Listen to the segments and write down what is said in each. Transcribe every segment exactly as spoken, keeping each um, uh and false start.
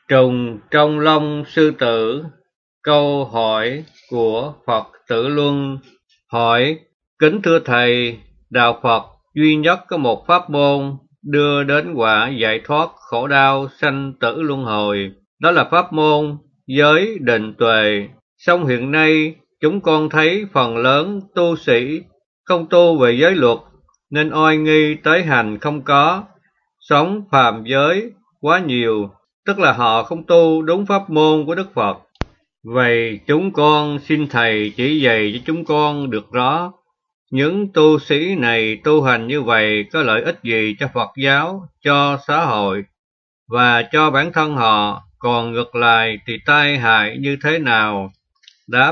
Trùng trong lông sư tử. Câu hỏi của Phật Tử Luân hỏi: Kính thưa Thầy, Đạo Phật duy nhất có một pháp môn đưa đến quả giải thoát khổ đau sanh tử luân hồi, đó là pháp môn giới định tuệ. Song hiện nay chúng con thấy phần lớn tu sĩ không tu về giới luật nên oai nghi tới hành không có, sống phàm giới quá nhiều, tức là họ không tu đúng pháp môn của Đức Phật. Vậy chúng con xin Thầy chỉ dạy cho chúng con được rõ, những tu sĩ này tu hành như vậy có lợi ích gì cho Phật giáo, cho xã hội và cho bản thân họ, còn ngược lại thì tai hại như thế nào? Đáp: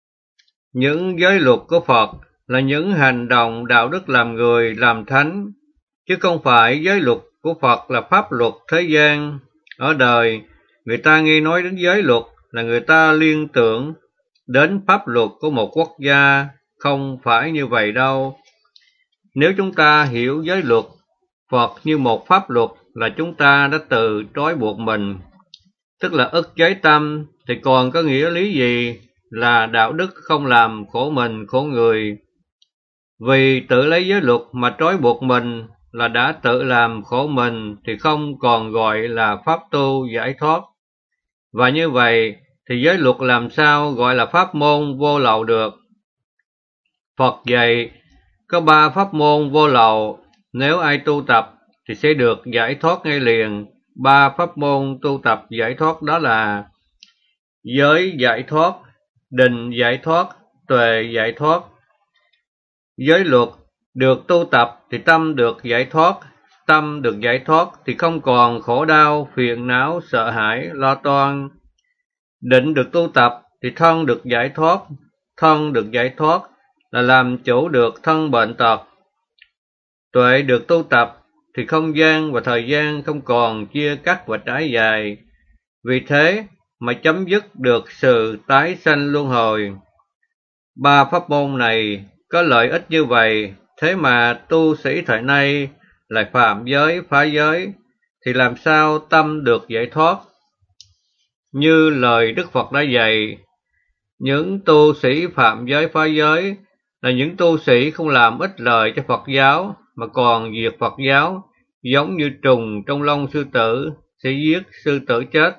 những giới luật của Phật là những hành động đạo đức làm người, làm thánh, chứ không phải giới luật của Phật là pháp luật thế gian. Ở đời, người ta nghe nói đến giới luật là người ta liên tưởng đến pháp luật của một quốc gia, không phải như vậy đâu. Nếu chúng ta hiểu giới luật Phật như một pháp luật là chúng ta đã tự trói buộc mình, tức là ức chế tâm, thì còn có nghĩa lý gì là đạo đức không làm khổ mình khổ người. Vì tự lấy giới luật mà trói buộc mình là đã tự làm khổ mình, thì không còn gọi là pháp tu giải thoát. Và như vậy thì giới luật làm sao gọi là pháp môn vô lậu được? Phật dạy có ba pháp môn vô lậu, nếu ai tu tập thì sẽ được giải thoát ngay liền. Ba pháp môn tu tập giải thoát đó là giới giải thoát, định giải thoát, tuệ giải thoát. Giới luật được tu tập thì tâm được giải thoát, tâm được giải thoát thì không còn khổ đau, phiền não, sợ hãi, lo toan. Định được tu tập thì thân được giải thoát, thân được giải thoát là làm chủ được thân bệnh tật. Tuệ được tu tập thì không gian và thời gian không còn chia cắt và trải dài, vì thế mà chấm dứt được sự tái sanh luân hồi. Ba pháp môn này có lợi ích như vậy, thế mà tu sĩ thời nay lại phạm giới, phá giới, thì làm sao tâm được giải thoát? Như lời Đức Phật đã dạy, những tu sĩ phạm giới, phá giới là những tu sĩ không làm ích lợi cho Phật giáo, mà còn diệt Phật giáo, giống như trùng trong lông sư tử, sẽ giết sư tử chết.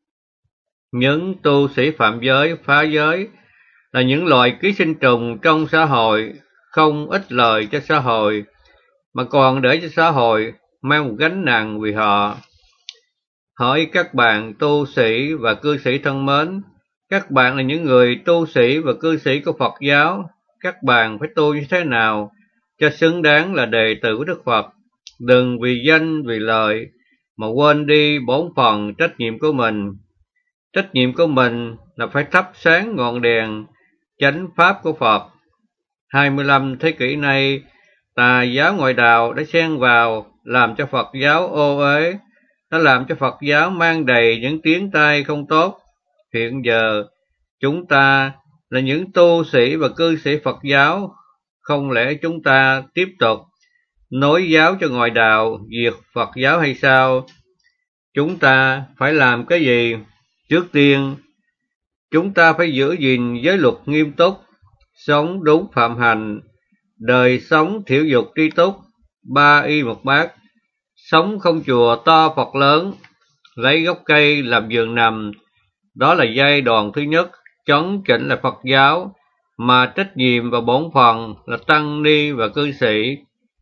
Những tu sĩ phạm giới, phá giới là những loài ký sinh trùng trong xã hội, không ích lợi cho xã hội, mà còn để cho xã hội mang một gánh nặng vì họ. Hỏi các bạn tu sĩ và cư sĩ thân mến, các bạn là những người tu sĩ và cư sĩ của Phật giáo, các bạn phải tu như thế nào cho xứng đáng là đệ tử của Đức Phật? Đừng vì danh, vì lợi mà quên đi bổn phận trách nhiệm của mình. Trách nhiệm của mình là phải thắp sáng ngọn đèn chánh pháp của Phật. hai mươi lăm thế kỷ nay, tà giáo ngoại đạo đã xen vào làm cho Phật giáo ô uế, nó làm cho Phật giáo mang đầy những tiếng tai không tốt. Hiện giờ chúng ta là những tu sĩ và cư sĩ Phật giáo, không lẽ chúng ta tiếp tục nối giáo cho ngoại đạo, diệt Phật giáo hay sao? Chúng ta phải làm cái gì? Trước tiên, chúng ta phải giữ gìn giới luật nghiêm túc, sống đúng phạm hành, đời sống thiểu dục tri túc, ba y một bát, sống không chùa to Phật lớn, lấy gốc cây làm giường nằm. Đó là giai đoạn thứ nhất, chấn chỉnh là Phật giáo, mà trách nhiệm và bổn phận là tăng ni và cư sĩ.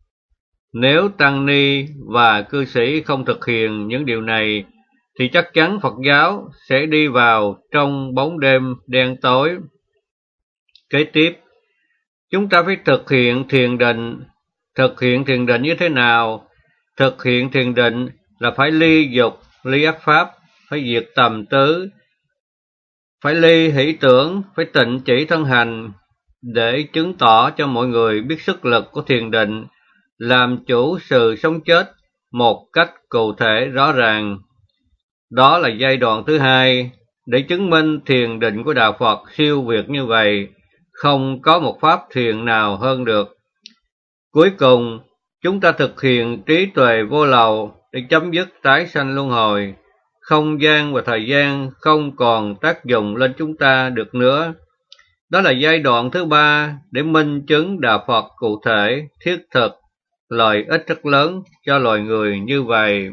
Nếu tăng ni và cư sĩ không thực hiện những điều này, thì chắc chắn Phật giáo sẽ đi vào trong bóng đêm đen tối. Kế tiếp, chúng ta phải thực hiện thiền định. Thực hiện thiền định như thế nào? Thực hiện thiền định là phải ly dục, ly ác pháp, phải diệt tầm tứ, phải ly hỷ tưởng, phải tịnh chỉ thân hành, để chứng tỏ cho mọi người biết sức lực của thiền định, làm chủ sự sống chết một cách cụ thể rõ ràng. Đó là giai đoạn thứ hai, để chứng minh thiền định của Đạo Phật siêu việt như vậy, không có một pháp thiền nào hơn được. Cuối cùng, chúng ta thực hiện trí tuệ vô lậu để chấm dứt tái sanh luân hồi. không gian và thời gian không còn tác dụng lên chúng ta được nữa. Đó là giai đoạn thứ ba để minh chứng đạo Phật cụ thể, thiết thực, lợi ích rất lớn cho loài người như vậy.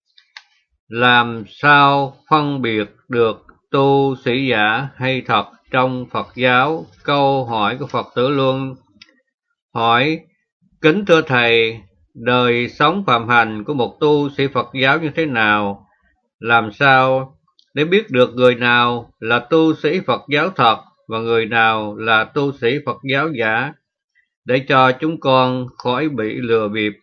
Làm sao phân biệt được tu sĩ giả hay thật trong Phật giáo? Câu hỏi của Phật tử Luân hỏi: kính thưa Thầy, đời sống phạm hành của một tu sĩ Phật giáo như thế nào? Làm sao để biết được người nào là tu sĩ Phật giáo thật và người nào là tu sĩ Phật giáo giả, để cho chúng con khỏi bị lừa bịp?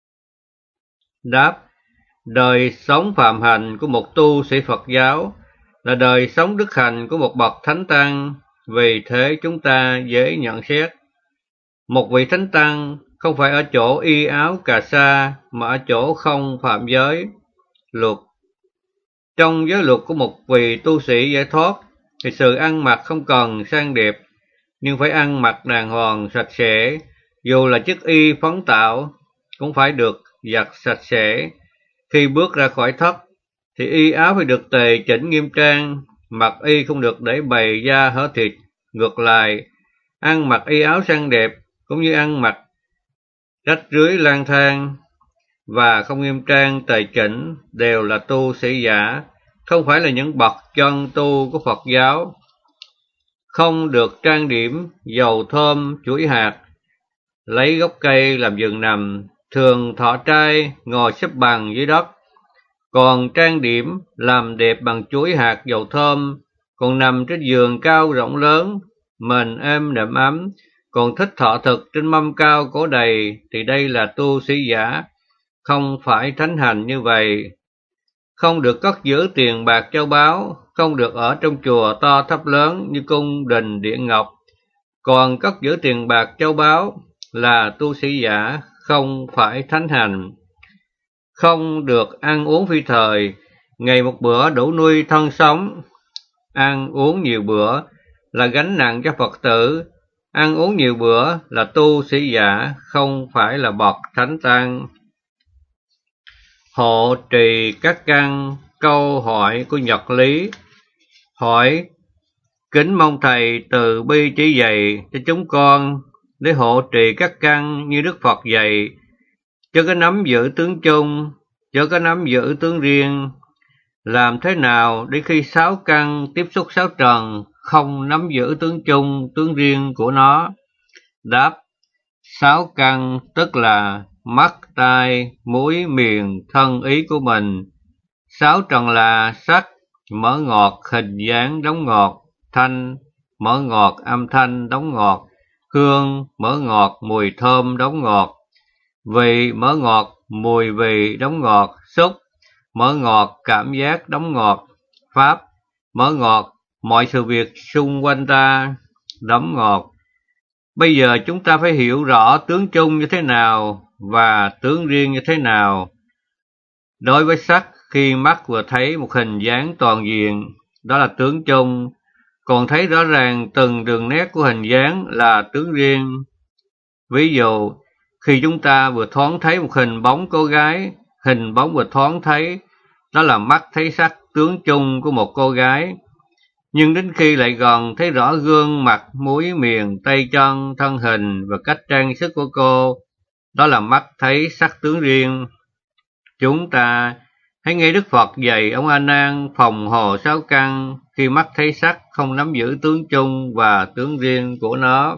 Đáp: đời sống phạm hành của một tu sĩ Phật giáo là đời sống đức hạnh của một bậc thánh tăng, vì thế chúng ta dễ nhận xét. Một vị thánh tăng không phải ở chỗ y áo cà sa, mà ở chỗ không phạm giới luật. Trong giới luật của một vị tu sĩ giải thoát thì sự ăn mặc không cần sang đẹp, nhưng phải ăn mặc đàng hoàng sạch sẽ, dù là chiếc y phấn tạo cũng phải được giặt sạch sẽ. Khi bước ra khỏi thất thì y áo phải được tề chỉnh nghiêm trang, mặc y không được để bày da hở thịt. Ngược lại, ăn mặc y áo sang đẹp cũng như ăn mặc rách rưới lang thang và không nghiêm trang tề chỉnh đều là tu sĩ giả, không phải là những bậc chân tu của Phật giáo. Không được trang điểm dầu thơm chuỗi hạt, lấy gốc cây làm giường nằm, thường thọ trai ngồi xếp bằng dưới đất. Còn trang điểm làm đẹp bằng chuỗi hạt dầu thơm, còn nằm trên giường cao rộng lớn, mền êm đệm ấm, còn thích thọ thực trên mâm cao cổ đầy, thì đây là tu sĩ giả, không phải thánh hành như vậy. Không được cất giữ tiền bạc châu báu, không được ở trong chùa to thấp lớn như cung đình điện ngọc. Còn cất giữ tiền bạc châu báu là tu sĩ giả, không phải thánh hành. Không được ăn uống phi thời, ngày một bữa đủ nuôi thân sống. Ăn uống nhiều bữa là gánh nặng cho Phật tử, ăn uống nhiều bữa là tu sĩ giả, không phải là bậc thánh tăng. Hộ trì các căn. Câu hỏi của Nhật Lý hỏi: kính mong Thầy từ bi chỉ dạy cho chúng con để hộ trì các căn như Đức Phật dạy, chớ có nắm giữ tướng chung, chớ có nắm giữ tướng riêng. Làm thế nào để khi sáu căn tiếp xúc sáu trần không nắm giữ tướng chung, tướng riêng của nó? Đáp: sáu căn tức là mắt, tai, mũi, miệng, thân, ý của mình. Sáu trần là sắc, mở ngọt, hình dáng, đóng ngọt; thanh, mở ngọt, âm thanh, đóng ngọt; hương, mở ngọt, mùi thơm, đóng ngọt; vị, mở ngọt, mùi vị, đóng ngọt; xúc, mở ngọt, cảm giác, đóng ngọt; pháp, mở ngọt, mọi sự việc xung quanh ta, đóng ngọt. Bây giờ chúng ta phải hiểu rõ tướng chung như thế nào và tướng riêng như thế nào. Đối với sắc, khi mắt vừa thấy một hình dáng toàn diện, đó là tướng chung, còn thấy rõ ràng từng đường nét của hình dáng là tướng riêng. Ví dụ, khi chúng ta vừa thoáng thấy một hình bóng cô gái, hình bóng vừa thoáng thấy, đó là mắt thấy sắc tướng chung của một cô gái. Nhưng đến khi lại gần thấy rõ gương mặt, mũi, miệng, tay chân, thân hình và cách trang sức của cô, đó là mắt thấy sắc tướng riêng. Chúng ta hãy nghe Đức Phật dạy ông A Nan phòng hộ sáu căn khi mắt thấy sắc không nắm giữ tướng chung và tướng riêng của nó.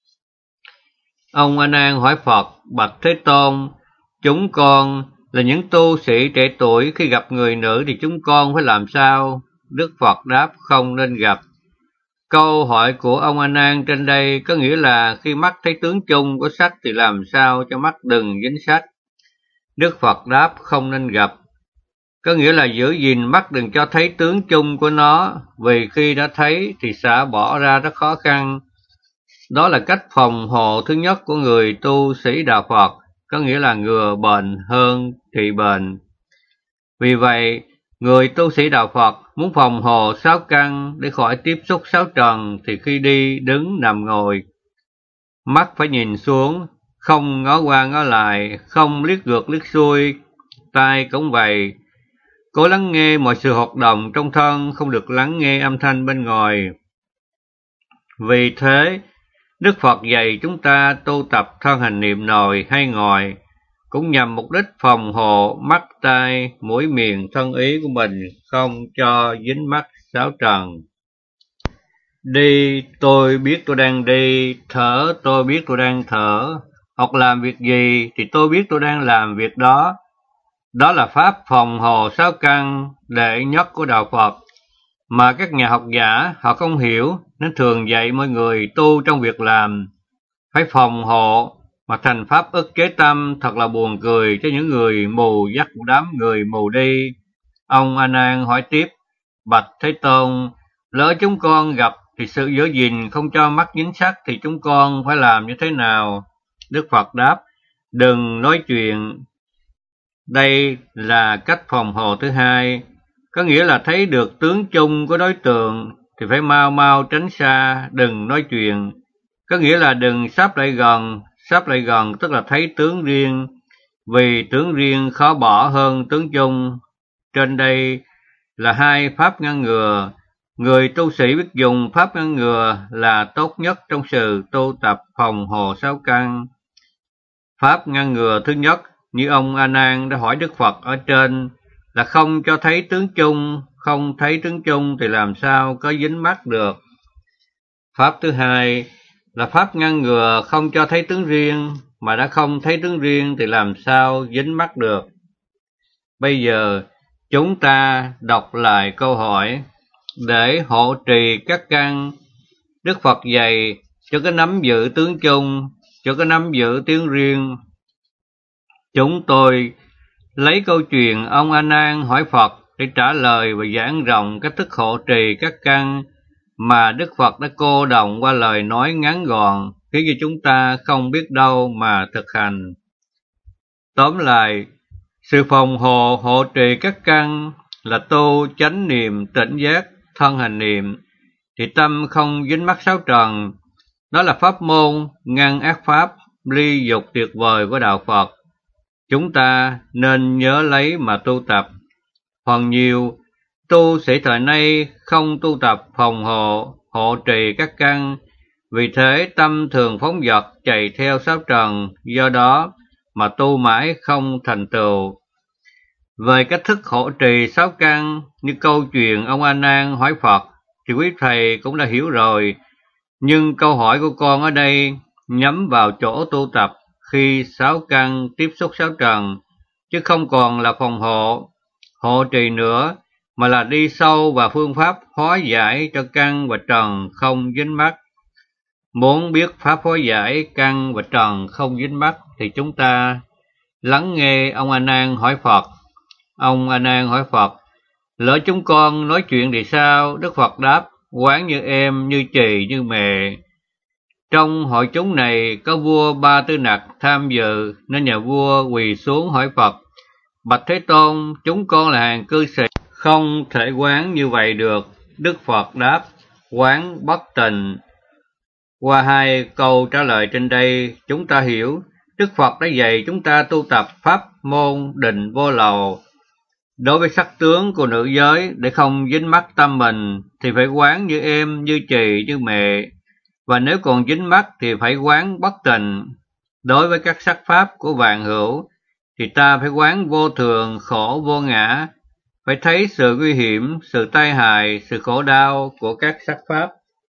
Ông A Nan hỏi Phật: bạch Thế Tôn, chúng con là những tu sĩ trẻ tuổi, khi gặp người nữ thì chúng con phải làm sao? Đức Phật đáp: không nên gặp. Câu hỏi của ông A Nan trên đây có nghĩa là khi mắt thấy tướng chung của sắc thì làm sao cho mắt đừng dính sắc? Đức Phật đáp: không nên gặp. Có nghĩa là giữ gìn mắt đừng cho thấy tướng chung của nó, vì khi đã thấy thì xả bỏ ra rất khó khăn. Đó là cách phòng hộ thứ nhất của người tu sĩ đạo Phật, có nghĩa là ngừa bệnh hơn trị bệnh. Vì vậy, người tu sĩ đạo Phật muốn phòng hộ sáu căn để khỏi tiếp xúc sáu trần thì khi đi, đứng, nằm, ngồi, mắt phải nhìn xuống, không ngó qua ngó lại, không liếc ngược liếc xuôi; tai cũng vậy, Cố lắng nghe mọi sự hoạt động trong thân, không được lắng nghe âm thanh bên ngoài. Vì thế, Đức Phật dạy chúng ta tu tập thân hành niệm nội hay ngồi, cũng nhằm mục đích phòng hộ mắt, tai, mũi, miệng, thân ý của mình không cho dính mắc sáu trần. Đi, tôi biết tôi đang đi, thở, tôi biết tôi đang thở, hoặc làm việc gì thì tôi biết tôi đang làm việc đó. Đó là pháp phòng hộ sáu căn đệ nhất của Đạo Phật, mà các nhà học giả họ không hiểu nên thường dạy mọi người tu trong việc làm. Phải phòng hộ mà thành pháp ức chế tâm, thật là buồn cười cho những người mù dắt đám người mù đi. Ông A Nan hỏi tiếp: Bạch Thế Tôn, lỡ chúng con gặp thì sự giữ gìn không cho mắt dính sắc thì chúng con phải làm như thế nào? Đức Phật đáp: Đừng nói chuyện. Đây là cách phòng hộ thứ hai, có nghĩa là thấy được tướng chung của đối tượng thì phải mau mau tránh xa, đừng nói chuyện. Có nghĩa là đừng sắp lại gần, sắp lại gần tức là thấy tướng riêng, vì tướng riêng khó bỏ hơn tướng chung. Trên đây là hai pháp ngăn ngừa. Người tu sĩ biết dùng pháp ngăn ngừa là tốt nhất trong sự tu tập phòng hộ sáu căn. Pháp ngăn ngừa thứ nhất, như ông A Nan đã hỏi Đức Phật ở trên, là không cho thấy tướng chung. Không thấy tướng chung thì làm sao có dính mắc được. Pháp thứ hai là pháp ngăn ngừa không cho thấy tướng riêng, mà đã không thấy tướng riêng thì làm sao dính mắc được. Bây giờ chúng ta đọc lại câu hỏi để hộ trì các căn. Đức Phật dạy cho cái nắm giữ tướng chung, cho cái nắm giữ tiếng riêng. Chúng tôi lấy câu chuyện ông A Nan hỏi Phật để trả lời và giảng rộng cách thức hộ trì các căn mà Đức Phật đã cô đọng qua lời nói ngắn gọn, khiến cho chúng ta không biết đâu mà thực hành. Tóm lại, sự phòng hộ hộ trì các căn là tu chánh niệm tỉnh giác thân hành niệm, thì tâm không dính mắc sáu trần. Đó là pháp môn ngăn ác pháp, ly dục tuyệt vời của Đạo Phật. Chúng ta nên nhớ lấy mà tu tập. Phần nhiều tu sĩ thời nay không tu tập phòng hộ, hộ trì các căn, vì thế tâm thường phóng dật chạy theo sáu trần, do đó mà tu mãi không thành tựu. Về cách thức hộ trì sáu căn, như câu chuyện ông A Nan hỏi Phật, thì quý thầy cũng đã hiểu rồi, nhưng câu hỏi của con ở đây nhắm vào chỗ tu tập khi sáu căn tiếp xúc sáu trần, chứ không còn là phòng hộ, hộ trì nữa, mà là đi sâu vào phương pháp hóa giải cho căn và trần không dính mắc. Muốn biết pháp hóa giải căn và trần không dính mắc thì chúng ta lắng nghe ông A Nan hỏi Phật. Ông A Nan hỏi Phật: Lỡ chúng con nói chuyện thì sao? Đức Phật đáp: Quán như em, như chì, như mẹ. Trong hội chúng này có vua Ba Tư Nặc tham dự, nên nhà vua quỳ xuống hỏi Phật: Bạch Thế Tôn, chúng con là hàng cư sĩ, không thể quán như vậy được. Đức Phật đáp: Quán bất tịnh. Qua hai câu trả lời trên đây, chúng ta hiểu Đức Phật đã dạy chúng ta tu tập pháp môn định vô lậu. Đối với sắc tướng của nữ giới, để không dính mắc tâm mình thì phải quán như em, như chì, như mẹ. Và nếu còn dính mắc thì phải quán bất tịnh. Đối với các sắc pháp của vạn hữu thì ta phải quán vô thường, khổ, vô ngã, phải thấy sự nguy hiểm, sự tai hại, sự khổ đau của các sắc pháp.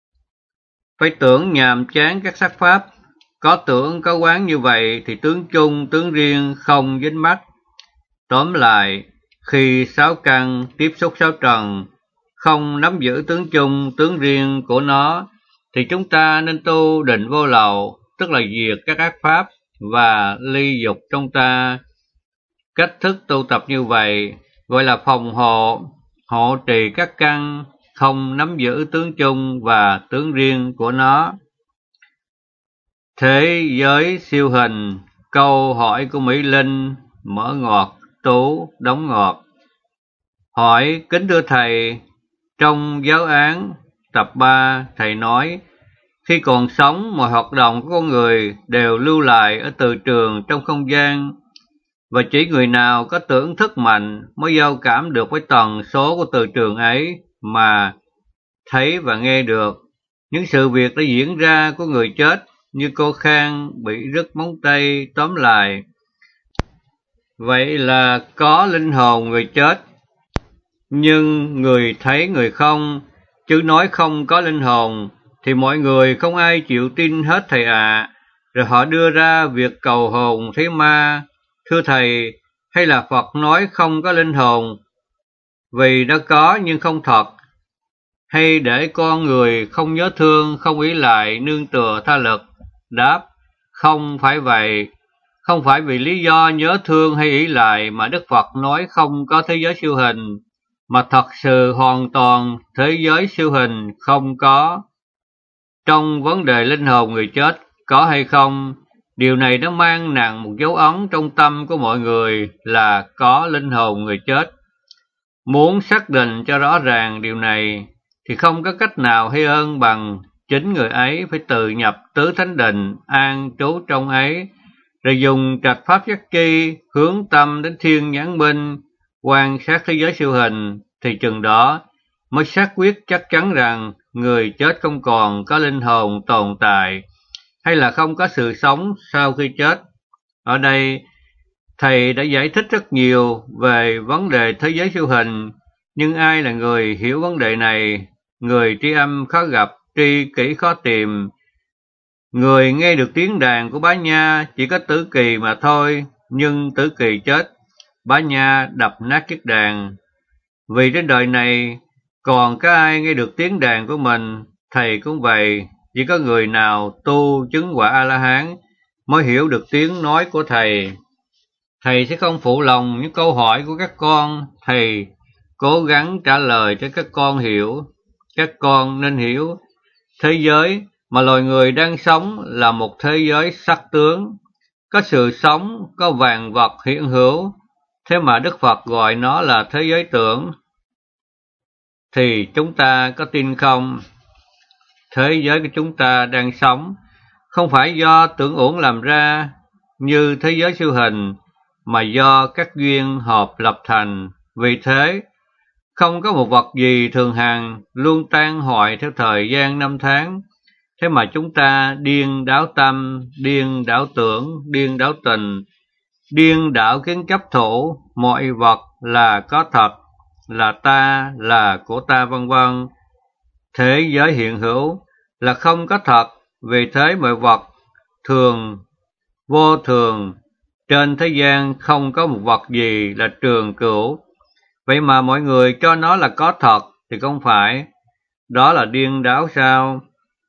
Phải tưởng nhàm chán các sắc pháp. Có tưởng, có quán như vậy thì tướng chung, tướng riêng không dính mắc. Tóm lại, khi sáu căn tiếp xúc sáu trần, không nắm giữ tướng chung, tướng riêng của nó, thì chúng ta nên tu định vô lậu, tức là diệt các ác pháp và ly dục trong ta. Cách thức tu tập như vậy gọi là phòng hộ, hộ trì các căn, không nắm giữ tướng chung và tướng riêng của nó. Thế giới siêu hình. Câu hỏi của Mỹ Linh, mở ngoặc, Tú, đóng ngoặc. Hỏi: Kính thưa Thầy, trong giáo án tập ba, Thầy nói, khi còn sống, mọi hoạt động của con người đều lưu lại ở từ trường trong không gian. và chỉ người nào có tưởng thức mạnh mới giao cảm được với tần số của từ trường ấy mà thấy và nghe được. Những sự việc đã diễn ra của người chết như cô Khang bị rứt móng tay tóm lại. Vậy là có linh hồn người chết, nhưng người thấy người không, chứ nói không có linh hồn thì mọi người không ai chịu tin hết thầy ạ. À. Rồi họ đưa ra việc cầu hồn thấy ma. Thưa thầy, hay là Phật nói không có linh hồn vì nó có nhưng không thật, hay để con người không nhớ thương, không ý lại, nương tựa tha lực? Đáp, không phải vậy. Không phải vì lý do nhớ thương hay ý lại mà Đức Phật nói không có thế giới siêu hình, mà thật sự hoàn toàn thế giới siêu hình không có. Trong vấn đề linh hồn người chết có hay không, điều này nó mang nặng một dấu ấn trong tâm của mọi người là có linh hồn người chết. Muốn xác định cho rõ ràng điều này thì không có cách nào hay hơn bằng chính người ấy phải tự nhập tứ thánh định an trú trong ấy, rồi dùng trạch pháp giác chi hướng tâm đến thiên nhãn minh quan sát thế giới siêu hình, thì chừng đó mới xác quyết chắc chắn rằng người chết không còn có linh hồn tồn tại, hay là không có sự sống sau khi chết. Ở đây thầy đã giải thích rất nhiều về vấn đề thế giới siêu hình, nhưng ai là người hiểu vấn đề này? Người tri âm khó gặp, tri kỷ khó tìm. Người nghe được tiếng đàn của Bá Nha chỉ có Tử Kỳ mà thôi, nhưng Tử Kỳ chết, Bá Nha đập nát chiếc đàn. Vì trên đời này còn có ai nghe được tiếng đàn của mình? Thầy cũng vậy, chỉ có người nào tu chứng quả A-la-hán mới hiểu được tiếng nói của thầy. Thầy sẽ không phụ lòng những câu hỏi của các con, thầy cố gắng trả lời cho các con hiểu. Các con nên hiểu, thế giới mà loài người đang sống là một thế giới sắc tướng, có sự sống, có vạn vật hiện hữu, thế mà Đức Phật gọi nó là thế giới tưởng. Thì chúng ta có tin không? Thế giới của chúng ta đang sống không phải do tưởng uổng làm ra như thế giới siêu hình, mà do các duyên hợp lập thành. Vì thế, không có một vật gì thường hằng, luôn tan hoại theo thời gian năm tháng. Thế mà chúng ta điên đảo tâm, điên đảo tưởng, điên đảo tình, điên đảo kiến chấp thủ, mọi vật là có thật, là ta, là của ta, vân vân. Thế giới hiện hữu là không có thật, vì thế mọi vật thường, vô thường. Trên thế gian không có một vật gì là trường cửu. Vậy mà mọi người cho nó là có thật thì không phải. Đó là điên đảo sao?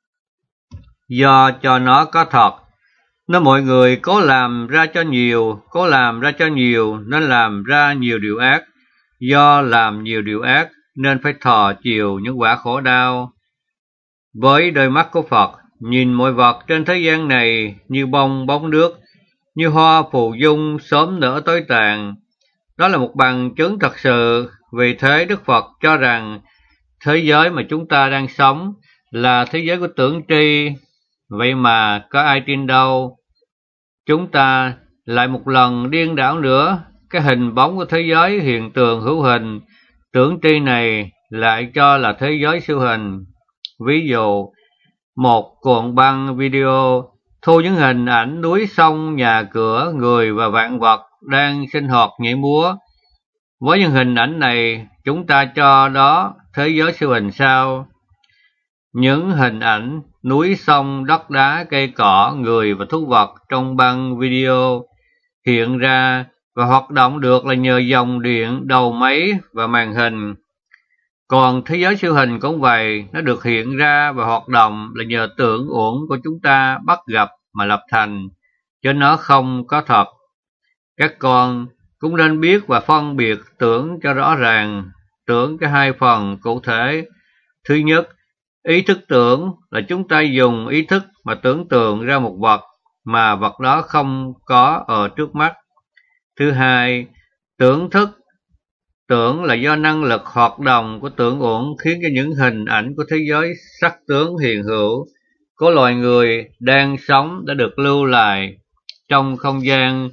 Do cho nó có thật, nên mọi người cố làm ra cho nhiều, cố làm ra cho nhiều nên làm ra nhiều điều ác. Do làm nhiều điều ác nên phải thọ chịu những quả khổ đau. Với đôi mắt của Phật, nhìn mọi vật trên thế gian này như bông bóng nước, như hoa phù dung sớm nở tối tàn. Đó là một bằng chứng thật sự. Vì thế Đức Phật cho rằng thế giới mà chúng ta đang sống là thế giới của tưởng tri. Vậy mà có ai tin đâu. Chúng ta lại một lần điên đảo nữa, cái hình bóng của thế giới hiện tượng hữu hình tưởng tri này lại cho là thế giới siêu hình. Ví dụ, một cuộn băng video thu những hình ảnh núi sông, nhà cửa, người và vạn vật đang sinh hoạt nhảy múa. Với những hình ảnh này, chúng ta cho đó thế giới siêu hình sao? Những hình ảnh núi sông, đất đá, cây cỏ, người và thú vật trong băng video hiện ra và hoạt động được là nhờ dòng điện, đầu máy và màn hình. Còn thế giới siêu hình cũng vậy, nó được hiện ra và hoạt động là nhờ tưởng uổng của chúng ta bắt gặp mà lập thành, chứ nó không có thật. Các con cũng nên biết và phân biệt tưởng cho rõ ràng. Tưởng có hai phần cụ thể. Thứ nhất, ý thức tưởng là chúng ta dùng ý thức mà tưởng tượng ra một vật mà vật đó không có ở trước mắt. Thứ hai, tưởng thức. Tưởng là do năng lực hoạt động của tưởng uổng khiến cho những hình ảnh của thế giới sắc tướng hiện hữu của loài người đang sống đã được lưu lại trong không gian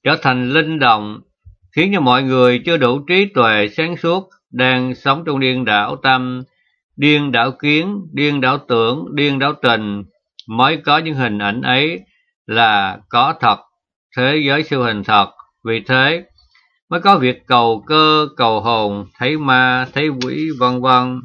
trở thành linh động, khiến cho mọi người chưa đủ trí tuệ sáng suốt, đang sống trong điên đảo tâm, điên đảo kiến, điên đảo tưởng, điên đảo tình, mới có những hình ảnh ấy là có thật, thế giới siêu hình thật. Vì thế mới có việc cầu cơ, cầu hồn, thấy ma, thấy quỷ, vân vân.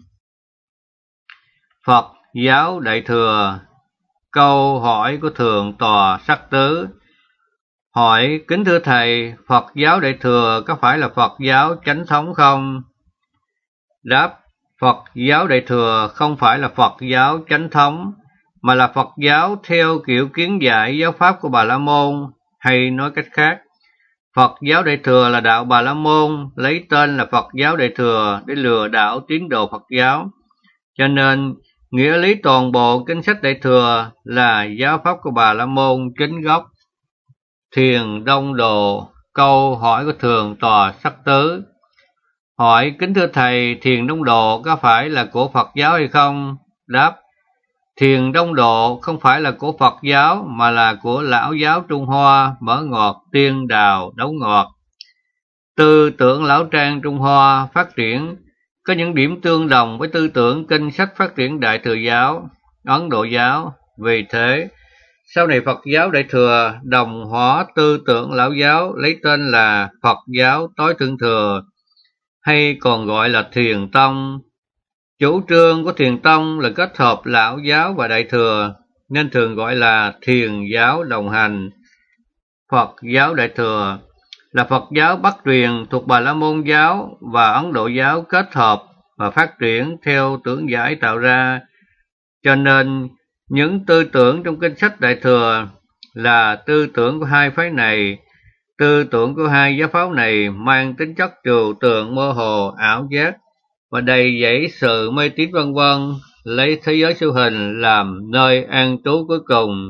Phật giáo Đại Thừa. Câu hỏi của Thượng tọa Sắc Tứ: hỏi kính thưa thầy, Phật giáo Đại Thừa có phải là Phật giáo chánh thống không? Đáp: Phật giáo Đại Thừa không phải là Phật giáo chánh thống, mà là Phật giáo theo kiểu kiến giải giáo pháp của Bà La Môn, hay nói cách khác, Phật giáo Đại Thừa là đạo Bà La Môn lấy tên là Phật giáo Đại Thừa để lừa đảo tín đồ Phật giáo. Cho nên, nghĩa lý toàn bộ kinh sách Đại Thừa là giáo pháp của Bà La Môn chính gốc. Thiền Đông Độ. Câu hỏi của Thượng tọa Sắc Tứ: hỏi kính thưa thầy, Thiền Đông Độ có phải là của Phật giáo hay không? Đáp: Thiền Đông Độ không phải là của Phật giáo, mà là của Lão giáo Trung Hoa, mở ngọt, tiên đào, đấu ngọt. Tư tưởng Lão Trang Trung Hoa phát triển có những điểm tương đồng với tư tưởng kinh sách phát triển Đại Thừa giáo, Ấn Độ giáo. Vì thế, sau này Phật giáo Đại Thừa đồng hóa tư tưởng Lão giáo lấy tên là Phật giáo Tối Thượng Thừa, hay còn gọi là Thiền Tông. Chủ trương của Thiền Tông là kết hợp Lão giáo và Đại Thừa, nên thường gọi là Thiền giáo đồng hành. Phật giáo Đại Thừa là Phật giáo Bắc truyền thuộc Bà La Môn giáo và Ấn Độ giáo kết hợp và phát triển theo tưởng giải tạo ra. Cho nên, những tư tưởng trong kinh sách Đại Thừa là tư tưởng của hai phái này. Tư tưởng của hai giáo pháp này mang tính chất trừu tượng, mơ hồ, ảo giác và đầy dẫy sự mê tín vân vân, lấy thế giới siêu hình làm nơi an trú cuối cùng.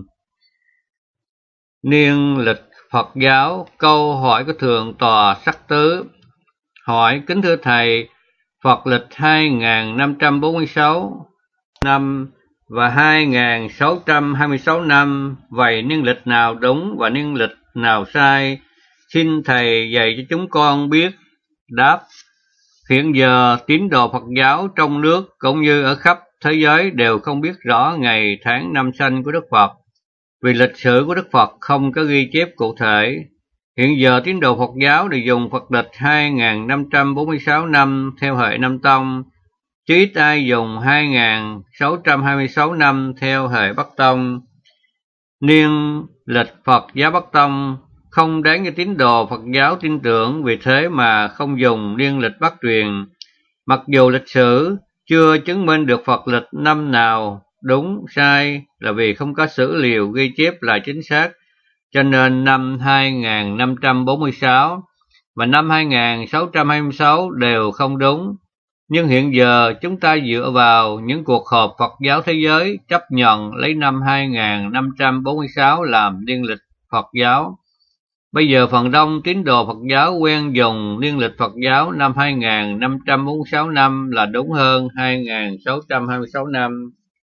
Niên lịch Phật giáo. Câu hỏi của Thượng tọa Sắc Tứ: hỏi kính thưa thầy, Phật lịch hai nghìn năm trăm bốn mươi sáu năm và hai nghìn sáu trăm hai mươi sáu năm, vậy niên lịch nào đúng và niên lịch nào sai? Xin thầy dạy cho chúng con biết. Đáp: hiện giờ tín đồ Phật giáo trong nước cũng như ở khắp thế giới đều không biết rõ ngày tháng năm sanh của Đức Phật, vì lịch sử của Đức Phật không có ghi chép cụ thể. Hiện giờ tín đồ Phật giáo đều dùng Phật lịch hai nghìn năm trăm bốn mươi sáu năm theo hệ Nam Tông, chứ ít ai dùng hai nghìn sáu trăm hai mươi sáu năm theo hệ Bắc Tông. Niên lịch Phật giáo Bắc Tông không đáng cho tín đồ Phật giáo tin tưởng, vì thế mà không dùng niên lịch Bắc truyền. Mặc dù lịch sử chưa chứng minh được Phật lịch năm nào đúng sai, là vì không có sử liệu ghi chép là chính xác, cho nên năm hai nghìn năm trăm bốn mươi sáu và năm hai nghìn sáu trăm hai mươi sáu đều không đúng. Nhưng hiện giờ chúng ta dựa vào những cuộc họp Phật giáo thế giới chấp nhận lấy năm hai nghìn năm trăm bốn mươi sáu làm niên lịch Phật giáo. Bây giờ phần đông tín đồ Phật giáo quen dùng niên lịch Phật giáo năm hai nghìn năm trăm bốn mươi sáu năm là đúng hơn hai nghìn sáu trăm hai mươi sáu năm.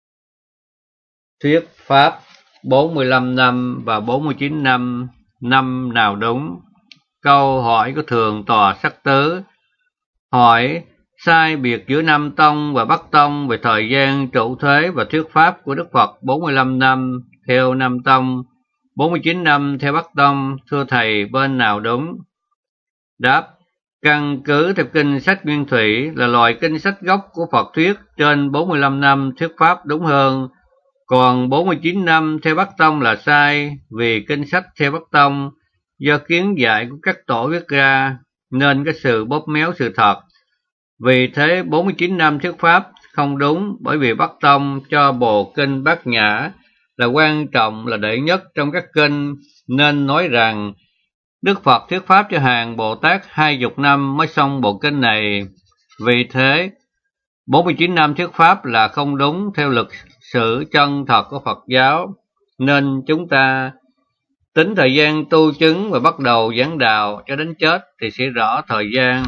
Thuyết pháp bốn mươi lăm năm và bốn mươi chín năm, năm nào đúng? Câu hỏi của Thượng tọa Sắc Tứ: hỏi sai biệt giữa Nam Tông và Bắc Tông về thời gian trụ thế và thuyết pháp của Đức Phật bốn mươi lăm năm theo Nam Tông, bốn mươi chín năm theo Bắc Tông, thưa thầy bên nào đúng? Đáp: căn cứ theo kinh sách Nguyên Thủy là loại kinh sách gốc của Phật thuyết, trên bốn mươi lăm năm thuyết pháp đúng hơn, còn bốn mươi chín năm theo Bắc Tông là sai, vì kinh sách theo Bắc Tông do kiến giải của các tổ viết ra nên có sự bóp méo sự thật. Vì thế bốn mươi chín năm thuyết pháp không đúng, bởi vì Bắc Tông cho bộ kinh Bát Nhã là quan trọng, là đệ nhất trong các kinh, nên nói rằng Đức Phật thuyết pháp cho hàng Bồ Tát hai mươi năm mới xong bộ kinh này. Vì thế bốn mươi chín năm thuyết pháp là không đúng theo lịch sử chân thật của Phật giáo, nên chúng ta tính thời gian tu chứng và bắt đầu giảng đạo cho đến chết thì sẽ rõ thời gian.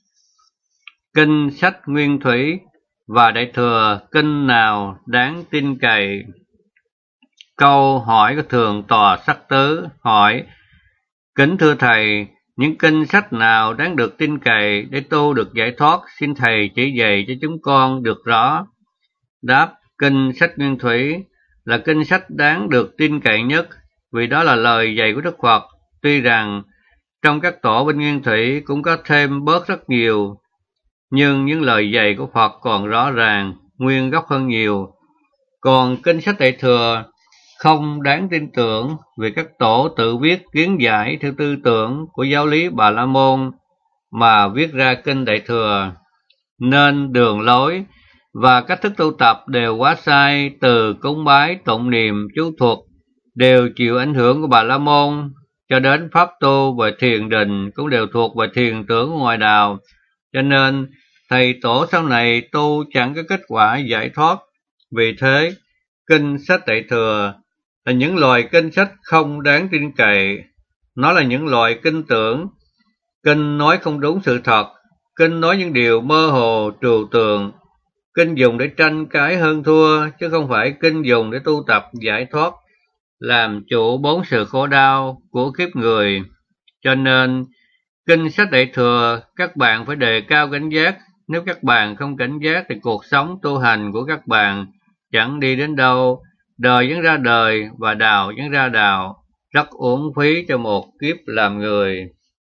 Kinh sách Nguyên Thủy và Đại Thừa, kinh nào đáng tin cậy? Câu hỏi của Thượng tọa Sắc Tứ: hỏi Kính thưa Thầy, những kinh sách nào đáng được tin cậy để tu được giải thoát, xin Thầy chỉ dạy cho chúng con được rõ. Đáp: Kinh sách Nguyên Thủy là kinh sách đáng được tin cậy nhất, vì đó là lời dạy của Đức Phật. Tuy rằng trong các tổ bên Nguyên Thủy cũng có thêm bớt rất nhiều, nhưng những lời dạy của Phật còn rõ ràng, nguyên gốc hơn nhiều. Còn kinh sách Đại Thừa không đáng tin tưởng, vì các tổ tự viết kiến giải theo tư tưởng của giáo lý Bà La Môn mà viết ra kinh Đại Thừa, nên đường lối và cách thức tu tập đều quá sai, từ cúng bái, tụng niệm, chú thuật đều chịu ảnh hưởng của Bà La Môn, cho đến pháp tu và thiền định cũng đều thuộc về thiền tưởng ngoài đạo. Cho nên thầy tổ sau này tu chẳng có kết quả giải thoát. Vì thế, kinh sách Đại Thừa là những loại kinh sách không đáng tin cậy. Nó là những loại kinh tưởng, kinh nói không đúng sự thật, kinh nói những điều mơ hồ, trừu tượng, kinh dùng để tranh cãi hơn thua, chứ không phải kinh dùng để tu tập giải thoát, làm chủ bốn sự khổ đau của kiếp người. Cho nên, kinh sách Đại Thừa các bạn phải đề cao cảnh giác. Nếu các bạn không cảnh giác thì cuộc sống tu hành của các bạn chẳng đi đến đâu. Đời vẫn ra đời và đạo vẫn ra đạo, rất uổng phí cho một kiếp làm người.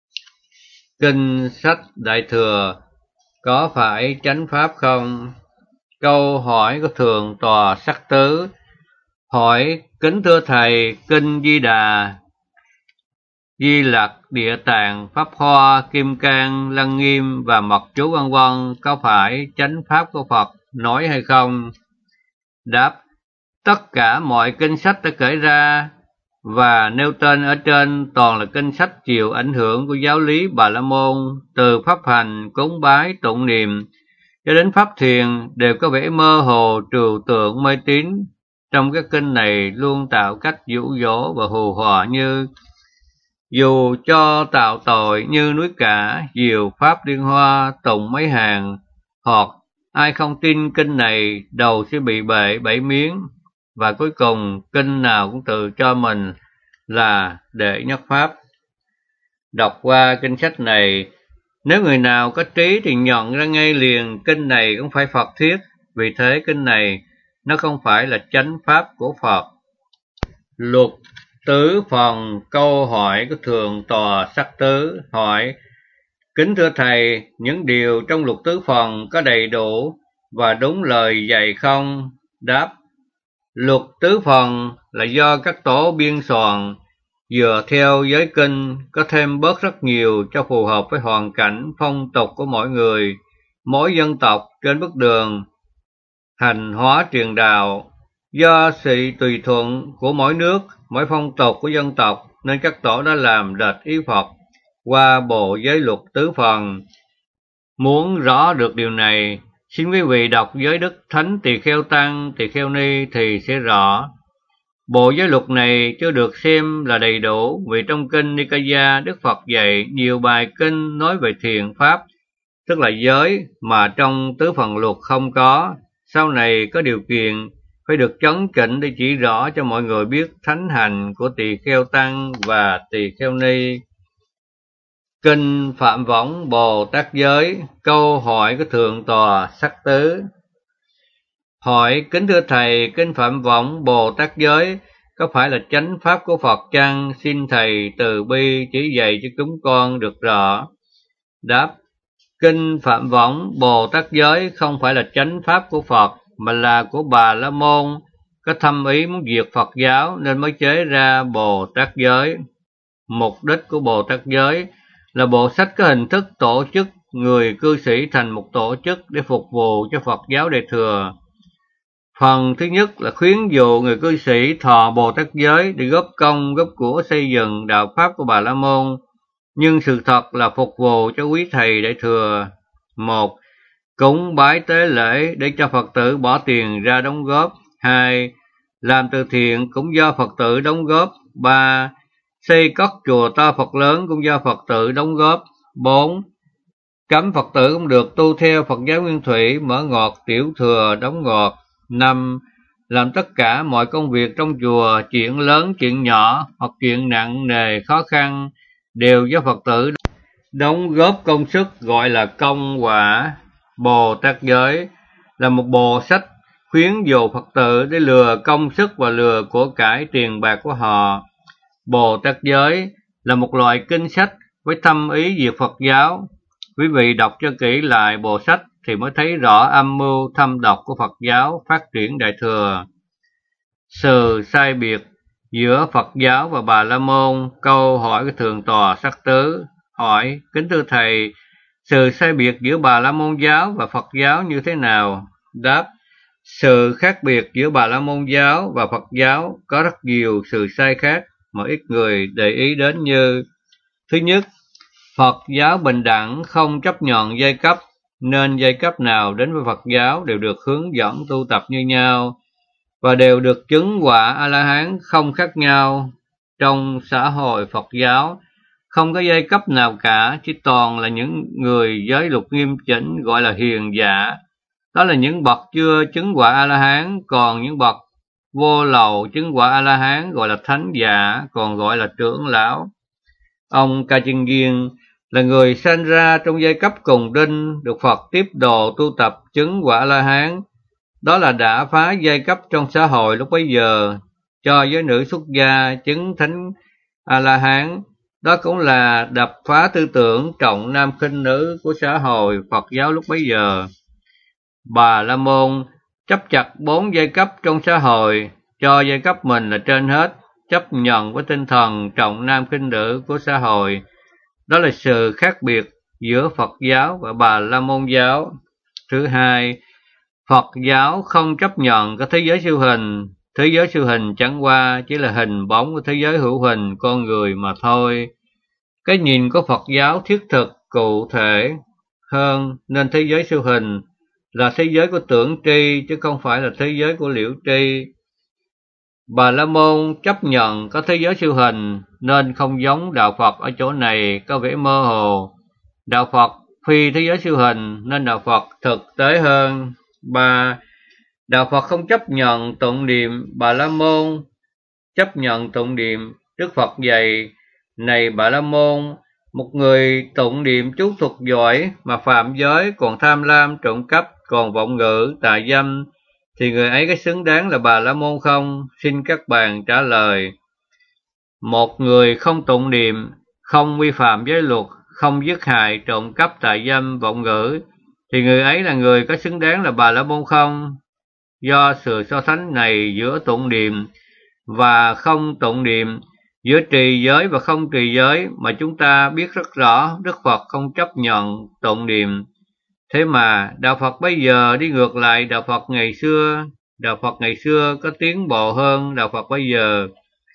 Kinh sách Đại Thừa có phải chánh pháp không? Câu hỏi của Thường Tòa Sắc Tứ. Hỏi: Kính thưa Thầy, kinh Di Đà, Di Lặc, Địa Tạng, Pháp Hoa, Kim Cang, Lăng Nghiêm và Mật Chú vân vân có phải chánh pháp của Phật nói hay không? Đáp: Tất cả mọi kinh sách đã kể ra và nêu tên ở trên toàn là kinh sách chịu ảnh hưởng của giáo lý Bà La Môn, từ pháp hành, cúng bái, tụng niệm cho đến pháp thiền đều có vẻ mơ hồ, trừu tượng, mê tín. Trong các kinh này luôn tạo cách dụ dỗ và hù họa như: dù cho tạo tội như núi cả, diều pháp liên hoa, tụng mấy hàng, hoặc ai không tin kinh này đầu sẽ bị bể bảy miếng. Và cuối cùng kinh nào cũng tự cho mình là đệ nhất pháp. Đọc qua kinh sách này, nếu người nào có trí thì nhận ra ngay liền kinh này cũng phải Phật thuyết. Vì thế kinh này nó không phải là chánh pháp của Phật. Luật tứ phần. Câu hỏi của Thường Tòa Sắc Tứ. Hỏi: Kính thưa Thầy, những điều trong luật tứ phần có đầy đủ và đúng lời dạy không? Đáp: Luật tứ phần là do các tổ biên soạn, dựa theo giới kinh, có thêm bớt rất nhiều cho phù hợp với hoàn cảnh, phong tục của mỗi người, mỗi dân tộc trên bước đường hành hóa truyền đạo. Do sự tùy thuận của mỗi nước, mỗi phong tục của dân tộc, nên các tổ đã làm lệch ý Phật qua bộ giới luật tứ phần. Muốn rõ được điều này, xin quý vị đọc giới Đức Thánh Tỳ Kheo Tăng, Tỳ Kheo Ni thì sẽ rõ. Bộ giới luật này chưa được xem là đầy đủ, vì trong kinh Nikaya Đức Phật dạy nhiều bài kinh nói về thiền pháp, tức là giới, mà trong tứ phần luật không có. Sau này có điều kiện phải được chấn chỉnh để chỉ rõ cho mọi người biết thánh hành của Tỳ Kheo Tăng và Tỳ Kheo Ni. Kinh Phạm Võng Bồ Tát Giới. Câu hỏi của Thượng Tòa Sắc Tứ. Hỏi: Kính thưa Thầy, kinh Phạm Võng Bồ Tát Giới có phải là chánh pháp của Phật chăng? Xin Thầy từ bi chỉ dạy cho chúng con được rõ. Đáp: Kinh Phạm Võng Bồ Tát Giới không phải là chánh pháp của Phật, mà là của Bà La Môn, có thâm ý muốn diệt Phật giáo nên mới chế ra Bồ Tát Giới. Mục đích của Bồ Tát Giới là bộ sách có hình thức tổ chức người cư sĩ thành một tổ chức để phục vụ cho Phật giáo Đại Thừa. Phần thứ nhất là khuyến dụ người cư sĩ thọ Bồ Tát Giới để góp công góp của xây dựng đạo pháp của Bà La Môn, nhưng sự thật là phục vụ cho quý thầy Đại Thừa. Một, cúng bái tế lễ để cho Phật tử bỏ tiền ra đóng góp. Hai, làm từ thiện cũng do Phật tử đóng góp. Ba, xây cất chùa to Phật lớn cũng do Phật tử đóng góp. Bốn, cấm Phật tử cũng được tu theo Phật giáo Nguyên Thủy, mở ngọt tiểu thừa đóng ngọt. Năm, làm tất cả mọi công việc trong chùa, chuyện lớn chuyện nhỏ hoặc chuyện nặng nề khó khăn đều do Phật tử đóng góp công sức, gọi là công quả. Bồ Tát giới là một bộ sách khuyến dụ Phật tử để lừa công sức và lừa của cải tiền bạc của họ. Bồ Tát giới là một loại kinh sách với thâm ý về Phật giáo. Quý vị đọc cho kỹ lại bộ sách thì mới thấy rõ âm mưu thâm độc của Phật giáo phát triển Đại Thừa. Sự sai biệt giữa Phật giáo và Bà La Môn. Câu hỏi của Thượng tọa Sắc Tứ hỏi: kính thưa thầy, sự sai biệt giữa Bà La Môn giáo và Phật giáo như thế nào? Đáp: sự khác biệt giữa Bà La Môn giáo và Phật giáo có rất nhiều sự sai khác mà ít người để ý đến như: thứ nhất, Phật giáo bình đẳng, không chấp nhận giai cấp, nên giai cấp nào đến với Phật giáo đều được hướng dẫn tu tập như nhau và đều được chứng quả A-la-hán không khác nhau. Trong xã hội Phật giáo không có giai cấp nào cả, chỉ toàn là những người giới luật nghiêm chỉnh, gọi là hiền giả. Đó là những bậc chưa chứng quả A-la-hán, còn những bậc vô lậu chứng quả A-la-hán gọi là thánh giả, còn gọi là trưởng lão. Ông Ca Chân Giên là người sanh ra trong giai cấp cùng đinh, được Phật tiếp độ tu tập chứng quả A-la-hán. Đó là đã phá giai cấp trong xã hội lúc bấy giờ, cho giới nữ xuất gia chứng thánh A-la-hán. Đó cũng là đập phá tư tưởng trọng nam khinh nữ của xã hội Phật giáo lúc bấy giờ. Bà La Môn chấp chặt bốn giai cấp trong xã hội, cho giai cấp mình là trên hết, chấp nhận với tinh thần trọng nam khinh nữ của xã hội. Đó là sự khác biệt giữa Phật giáo và Bà La Môn giáo. Thứ hai, Phật giáo không chấp nhận cái thế giới siêu hình. Thế giới siêu hình chẳng qua chỉ là hình bóng của thế giới hữu hình con người mà thôi. Cái nhìn của Phật giáo thiết thực, cụ thể hơn, nên thế giới siêu hình là thế giới của tưởng tri chứ không phải là thế giới của liễu tri. Bà La Môn chấp nhận có thế giới siêu hình nên không giống đạo Phật ở chỗ này có vẻ mơ hồ. Đạo Phật phi thế giới siêu hình nên đạo Phật thực tế hơn. Ba, đạo Phật không chấp nhận tụng niệm. Bà La Môn chấp nhận tụng niệm. Đức Phật dạy: này Bà La Môn, một người tụng niệm chú thuật giỏi mà phạm giới, còn tham lam, trộm cắp, còn vọng ngữ, tà dâm, thì người ấy có xứng đáng là Bà La Môn không? Xin các bạn trả lời. Một người không tụng niệm, không vi phạm giới luật, không giết hại, trộm cắp, tà dâm, vọng ngữ, thì người ấy là người có xứng đáng là Bà La Môn không? Do sự so sánh này giữa tụng niệm và không tụng niệm, giữa trì giới và không trì giới, mà chúng ta biết rất rõ Đức Phật không chấp nhận tụng niệm. Thế mà đạo Phật bây giờ đi ngược lại đạo Phật ngày xưa. Đạo Phật ngày xưa có tiến bộ hơn đạo Phật bây giờ.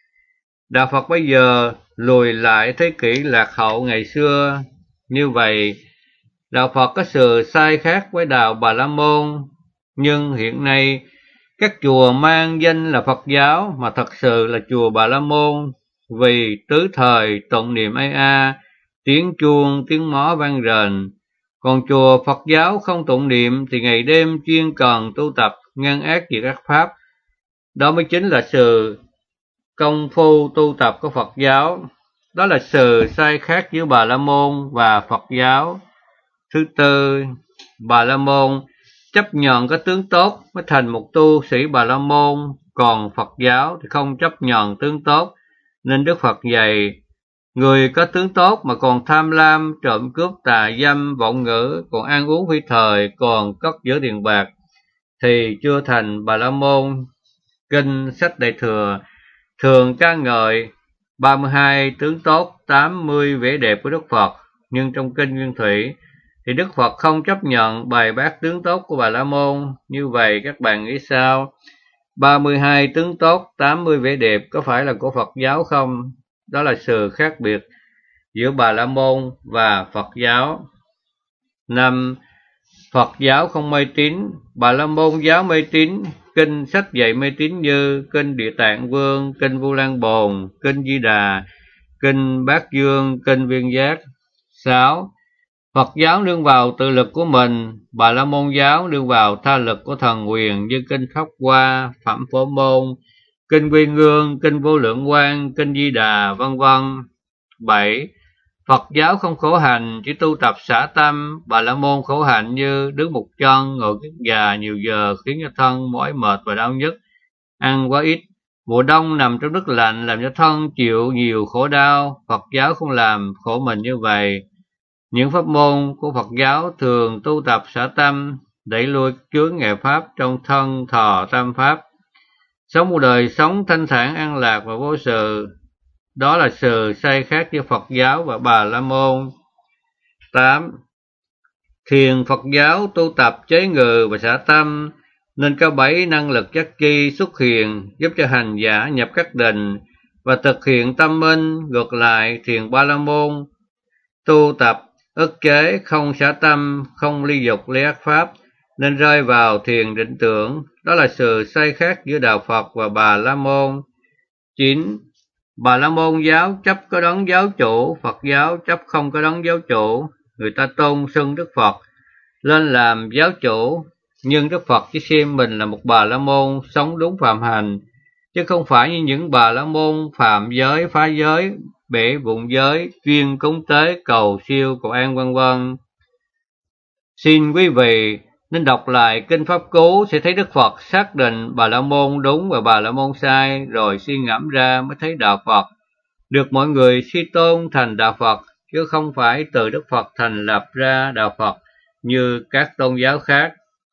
Đạo Phật bây giờ lùi lại thế kỷ lạc hậu ngày xưa. Như vậy, đạo Phật có sự sai khác với đạo Bà La Môn. Nhưng hiện nay, các chùa mang danh là Phật giáo mà thật sự là chùa Bà La Môn, vì tứ thời tụng niệm a a, tiếng chuông, tiếng mõ vang rền. Còn chùa Phật giáo không tụng niệm thì ngày đêm chuyên cần tu tập ngăn ác diệt ác pháp. Đó mới chính là sự công phu tu tập của Phật giáo. Đó là sự sai khác giữa Bà La Môn và Phật giáo. Thứ tư, Bà La Môn chấp nhận cái tướng tốt mới thành một tu sĩ Bà La Môn, còn Phật giáo thì không chấp nhận tướng tốt, nên Đức Phật dạy: người có tướng tốt mà còn tham lam, trộm cướp, tà dâm, vọng ngữ, còn ăn uống phi thời, còn cất giữ tiền bạc, thì chưa thành Bà La Môn. Kinh sách Đại Thừa thường ca ngợi ba mươi hai tướng tốt, tám mươi vẻ đẹp của Đức Phật, nhưng trong kinh Nguyên Thủy thì Đức Phật không chấp nhận bài bác tướng tốt của Bà La Môn. Như vậy các bạn nghĩ sao? ba mươi hai tướng tốt, tám mươi vẻ đẹp có phải là của Phật giáo không? Đó là sự khác biệt giữa Bà La Môn và Phật giáo. Năm, Phật giáo không mê tín, Bà La Môn giáo mê tín. Kinh sách dạy mê tín như kinh Địa Tạng Vương, kinh Vu Lan Bồn, kinh Di Đà, kinh Bát Dương, kinh Viên Giác. Sáu, Phật giáo nương vào tự lực của mình, Bà La Môn giáo nương vào tha lực của thần quyền như kinh Pháp Hoa, Phẩm Phổ Môn, kinh Quy Ngương, kinh Vô Lượng Quang, kinh Di Đà, vân vân. Bảy, Phật giáo không khổ hành, chỉ tu tập xả tâm. Bà la môn khổ hạnh như đứng một chân, ngồi kiết già nhiều giờ khiến cho thân mỏi mệt và đau nhức, ăn quá ít. Mùa đông nằm trong nước lạnh làm cho thân chịu nhiều khổ đau. Phật giáo không làm khổ mình như vậy. Những pháp môn của Phật giáo thường tu tập xả tâm, đẩy lui chướng ngại pháp trong thân thọ tam pháp, sống một đời sống thanh thản an lạc và vô sự. Đó là sự sai khác giữa Phật giáo và Bà La Môn. tám. Thiền Phật giáo tu tập chế ngự và xả tâm, nên có bảy năng lực giác chi xuất hiện, giúp cho hành giả nhập các định và thực hiện tâm minh. Ngược lại, thiền Ba La Môn tu tập ức chế, không xả tâm, không ly dục ly ác pháp, nên rơi vào thiền định tưởng. Đó là sự sai khác giữa Đạo Phật và Bà La Môn. chín. Bà La Môn giáo chấp có đấng giáo chủ, Phật giáo chấp không có đấng giáo chủ. Người ta tôn xưng Đức Phật lên làm giáo chủ, nhưng Đức Phật chỉ xem mình là một Bà La Môn sống đúng phạm hành, chứ không phải như những Bà La Môn phạm giới, phá giới, bể bụng giới, chuyên cúng tế, cầu siêu, cầu an vân vân. Xin quý vị nên đọc lại kinh Pháp Cú sẽ thấy Đức Phật xác định Bà La Môn đúng và Bà La Môn sai, rồi suy ngẫm ra mới thấy Đạo Phật được mọi người suy tôn thành Đạo Phật, chứ không phải từ Đức Phật thành lập ra Đạo Phật như các tôn giáo khác.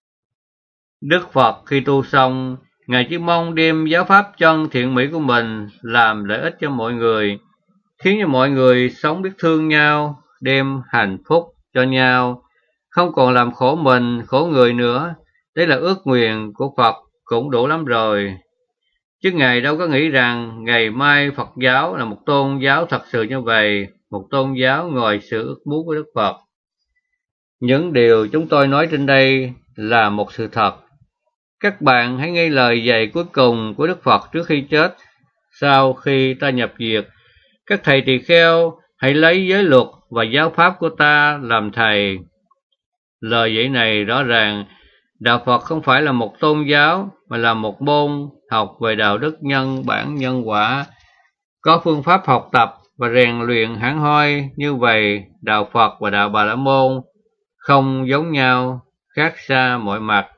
Đức Phật khi tu xong, Ngài chỉ mong đem giáo pháp chân thiện mỹ của mình làm lợi ích cho mọi người, khiến cho mọi người sống biết thương nhau, đem hạnh phúc cho nhau, không còn làm khổ mình, khổ người nữa. Đấy là ước nguyện của Phật cũng đủ lắm rồi. Chứ Ngài đâu có nghĩ rằng ngày mai Phật giáo là một tôn giáo thật sự như vậy, một tôn giáo ngoài sự ước muốn của Đức Phật. Những điều chúng tôi nói trên đây là một sự thật. Các bạn hãy nghe lời dạy cuối cùng của Đức Phật trước khi chết. Sau khi ta nhập diệt, các thầy tỳ kheo hãy lấy giới luật và giáo pháp của ta làm thầy. Lời dạy này rõ ràng Đạo Phật không phải là một tôn giáo, mà là một môn học về đạo đức nhân bản nhân quả, có phương pháp học tập và rèn luyện hẳn hoi. Như vậy, Đạo Phật và Đạo Bà La Môn không giống nhau, khác xa mọi mặt.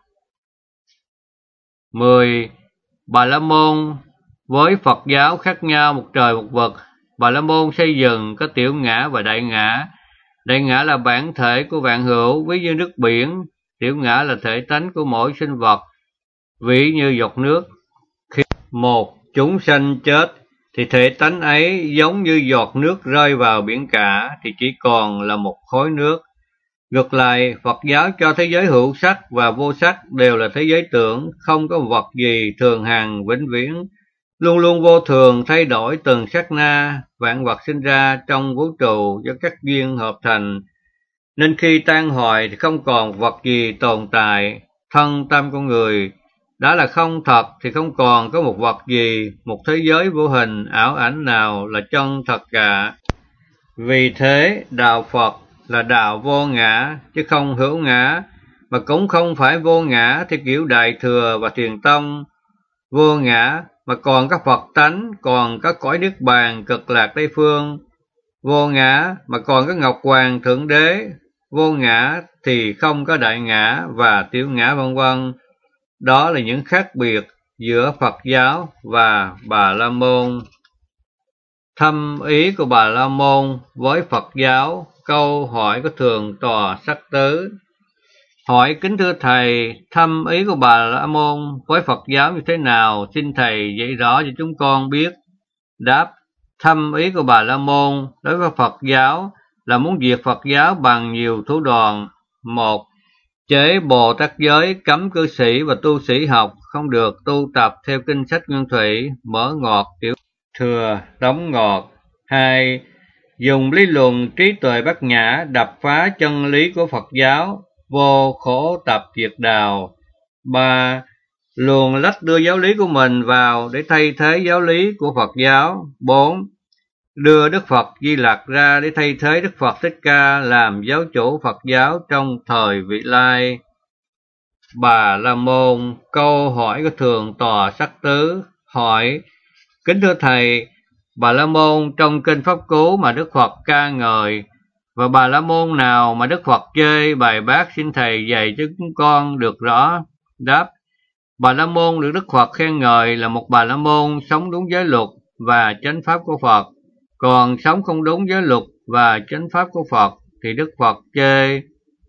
mười. Bà La Môn với Phật giáo khác nhau một trời một vực. Bà La Môn xây dựng có tiểu ngã và đại ngã. Đại ngã là bản thể của vạn hữu, ví như nước biển. Tiểu ngã là thể tánh của mỗi sinh vật, ví như giọt nước. Khi một chúng sanh chết, thì thể tánh ấy giống như giọt nước rơi vào biển cả, thì chỉ còn là một khối nước. Ngược lại, Phật giáo cho thế giới hữu sắc và vô sắc đều là thế giới tưởng, không có vật gì thường hằng vĩnh viễn, luôn luôn vô thường, thay đổi từng sát na. Vạn vật sinh ra trong vũ trụ do các duyên hợp thành, nên khi tan hoại thì không còn vật gì tồn tại. Thân tâm con người đã là không thật thì không còn có một vật gì, một thế giới vô hình ảo ảnh nào là chân thật cả. Vì thế, Đạo Phật là đạo vô ngã, chứ không hữu ngã, mà cũng không phải vô ngã theo kiểu Đại Thừa và Thiền Tông. Vô ngã mà còn có Phật tánh, còn có cõi Niết Bàn cực lạc Tây Phương. Vô ngã mà còn có Ngọc Hoàng Thượng Đế. Vô ngã thì không có đại ngã và tiểu ngã vân vân. Đó là những khác biệt giữa Phật giáo và Bà La Môn. Thâm ý của Bà La Môn với Phật giáo. Câu hỏi của Thường Tòa Sắc Tứ: hỏi kính thưa thầy, thâm ý của Bà La Môn với Phật giáo như thế nào? Xin thầy dạy rõ cho chúng con biết. Đáp: thâm ý của Bà La Môn đối với Phật giáo là muốn diệt Phật giáo bằng nhiều thủ đoạn. Một, chế Bồ Tát giới, cấm cư sĩ và tu sĩ học không được tu tập theo kinh sách Nguyên Thủy, mở ngọt tiểu thừa, đóng ngọt. Hai, dùng lý luận trí tuệ bát nhã đập phá chân lý của Phật giáo, vô khổ tập diệt đạo. Ba, luồn lách đưa giáo lý của mình vào để thay thế giáo lý của Phật giáo. Bốn, đưa Đức Phật Di Lặc ra để thay thế Đức Phật Thích Ca làm giáo chủ Phật giáo trong thời vị lai. Bà La Môn. Câu hỏi của Thường Tòa Sắc Tứ hỏi: kính thưa thầy, Bà La Môn trong kinh Pháp Cú mà Đức Phật ca ngợi, và Bà La Môn nào mà Đức Phật chê bài bác, xin Thầy dạy cho chúng con được rõ? Đáp: Bà La Môn được Đức Phật khen ngợi là một Bà La Môn sống đúng giới luật và chánh pháp của Phật, còn sống không đúng giới luật và chánh pháp của Phật thì Đức Phật chê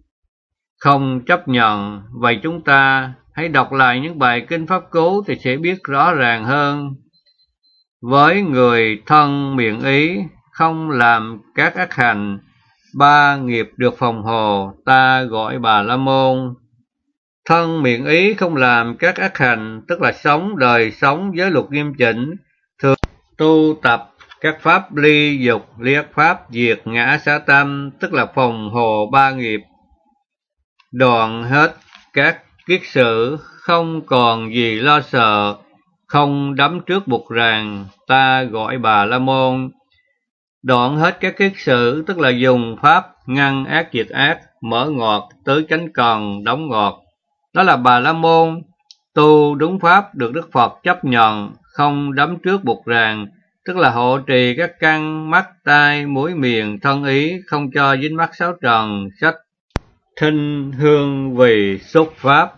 không chấp nhận. Vậy chúng ta hãy đọc lại những bài kinh Pháp Cú thì sẽ biết rõ ràng hơn. Với người thân miệng ý, không làm các ác hành, ba nghiệp được phòng hộ, ta gọi Bà La Môn. Thân miệng ý không làm các ác hành, tức là sống đời sống giới luật nghiêm chỉnh, thường tu tập các pháp ly dục, ly ác pháp, diệt ngã xả tâm, tức là phòng hộ ba nghiệp, đoạn hết các kiết sử, không còn gì lo sợ, không đắm trước buộc ràng, ta gọi Bà La Môn. Đoạn hết các kiết sử, tức là dùng pháp ngăn ác diệt ác, mở ngọt, tứ chánh cần, đóng ngọt. Đó là Bà La Môn tu đúng pháp được Đức Phật chấp nhận, không đắm trước buộc ràng, tức là hộ trì các căn mắt, tai, mũi, miệng, thân ý, không cho dính mắc sáu trần, sách, thinh, hương, vị, xúc pháp,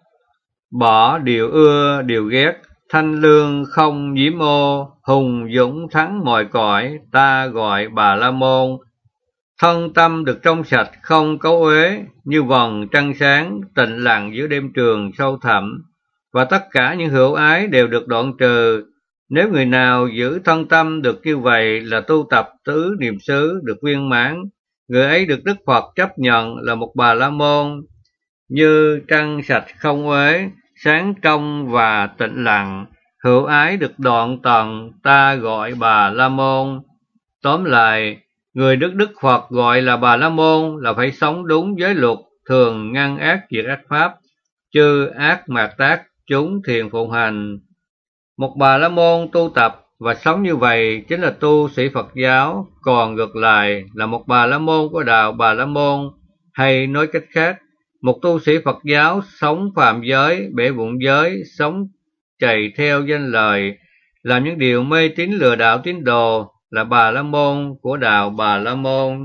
bỏ điều ưa, điều ghét, thanh lương không nhiễm ô, hùng dũng thắng mọi cõi, ta gọi Bà La Môn. Thân tâm được trong sạch, không cấu uế, như vầng trăng sáng, tịnh lặng giữa đêm trường sâu thẳm, và tất cả những hữu ái đều được đoạn trừ. Nếu người nào giữ thân tâm được như vậy là tu tập tứ niệm xứ được viên mãn, người ấy được Đức Phật chấp nhận là một Bà La Môn. Như trăng sạch không uế, sáng trong và tịnh lặng, hữu ái được đoạn tận, ta gọi Bà La Môn. Tóm lại, người được Đức Phật gọi là Bà La Môn là phải sống đúng giới luật, thường ngăn ác diệt ác pháp, chư ác mạt tác, chúng thiền phụng hành. Một Bà La Môn tu tập và sống như vậy chính là tu sĩ Phật giáo, còn ngược lại là một Bà La Môn của đạo Bà La Môn, hay nói cách khác, một tu sĩ Phật giáo sống phạm giới, bể bụng giới, sống chạy theo danh lời, làm những điều mê tín lừa đảo tín đồ, là Bà La Môn của đạo Bà La Môn.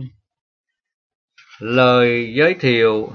Lời giới thiệu.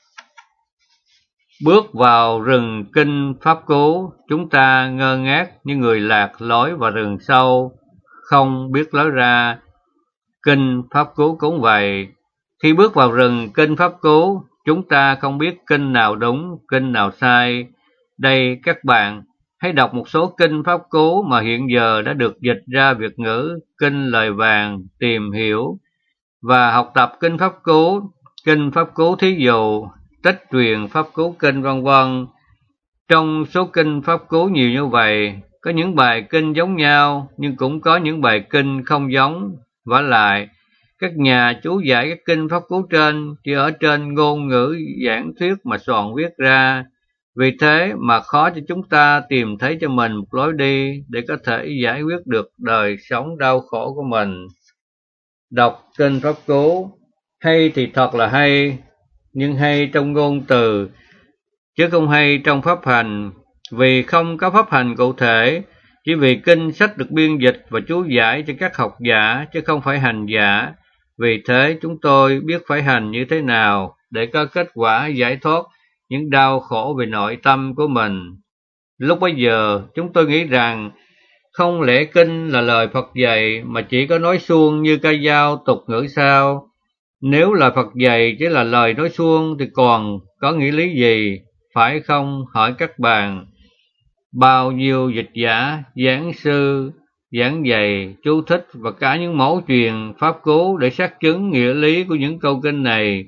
Bước vào rừng kinh Pháp Cú, chúng ta ngơ ngác như người lạc lối vào rừng sâu, không biết lối ra. Kinh Pháp Cú cũng vậy. Khi bước vào rừng kinh Pháp Cú, chúng ta không biết kinh nào đúng, kinh nào sai. Đây các bạn, hãy đọc một số kinh Pháp Cú mà hiện giờ đã được dịch ra Việt ngữ, kinh lời vàng, tìm hiểu và học tập kinh Pháp Cú, kinh Pháp Cú thí dụ, tích truyền Pháp Cú kinh vân vân. Trong số kinh Pháp Cú nhiều như vậy, có những bài kinh giống nhau nhưng cũng có những bài kinh không giống. Vả lại, các nhà chú giải các kinh Pháp Cú trên chỉ ở trên ngôn ngữ giảng thuyết mà soạn viết ra. Vì thế mà khó cho chúng ta tìm thấy cho mình một lối đi để có thể giải quyết được đời sống đau khổ của mình. Đọc kinh Pháp Cú hay thì thật là hay, nhưng hay trong ngôn từ chứ không hay trong pháp hành, vì không có pháp hành cụ thể, chỉ vì kinh sách được biên dịch và chú giải cho các học giả chứ không phải hành giả. Vì thế chúng tôi biết phải hành như thế nào để có kết quả giải thoát những đau khổ về nội tâm của mình. Lúc bấy giờ chúng tôi nghĩ rằng không lẽ kinh là lời Phật dạy mà chỉ có nói suông như ca dao tục ngữ sao? Nếu lời Phật dạy chỉ là lời nói suông thì còn có nghĩa lý gì, phải không, hỏi các bạn? Bao nhiêu dịch giả, giảng sư, giảng dạy, chú thích và cả những mẫu truyền Pháp Cú để xác chứng nghĩa lý của những câu kinh này.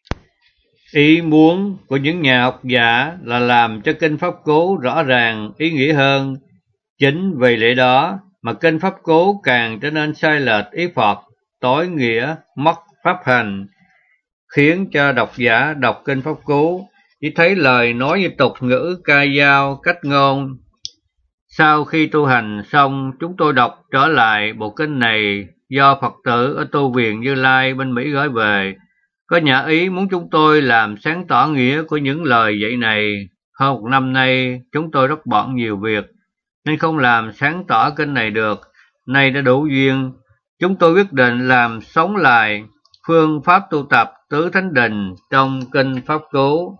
Ý muốn của những nhà học giả là làm cho kinh Pháp Cú rõ ràng, ý nghĩa hơn. Chính vì lẽ đó mà kinh Pháp Cú càng trở nên sai lệch ý Phật, tối nghĩa, mất pháp hành, khiến cho độc giả đọc kinh Pháp Cú chỉ thấy lời nói như tục ngữ, ca dao, cách ngôn. Sau khi tu hành xong, chúng tôi đọc trở lại bộ kinh này do Phật tử ở tu viện Như Lai bên Mỹ gửi về. Có nhà ý muốn chúng tôi làm sáng tỏ nghĩa của những lời dạy này. Hơn một năm nay, chúng tôi rất bận nhiều việc, nên không làm sáng tỏ kinh này được. nay đã đủ duyên, chúng tôi quyết định làm sống lại phương pháp tu tập Tứ Thánh Đình trong Kinh Pháp Cú.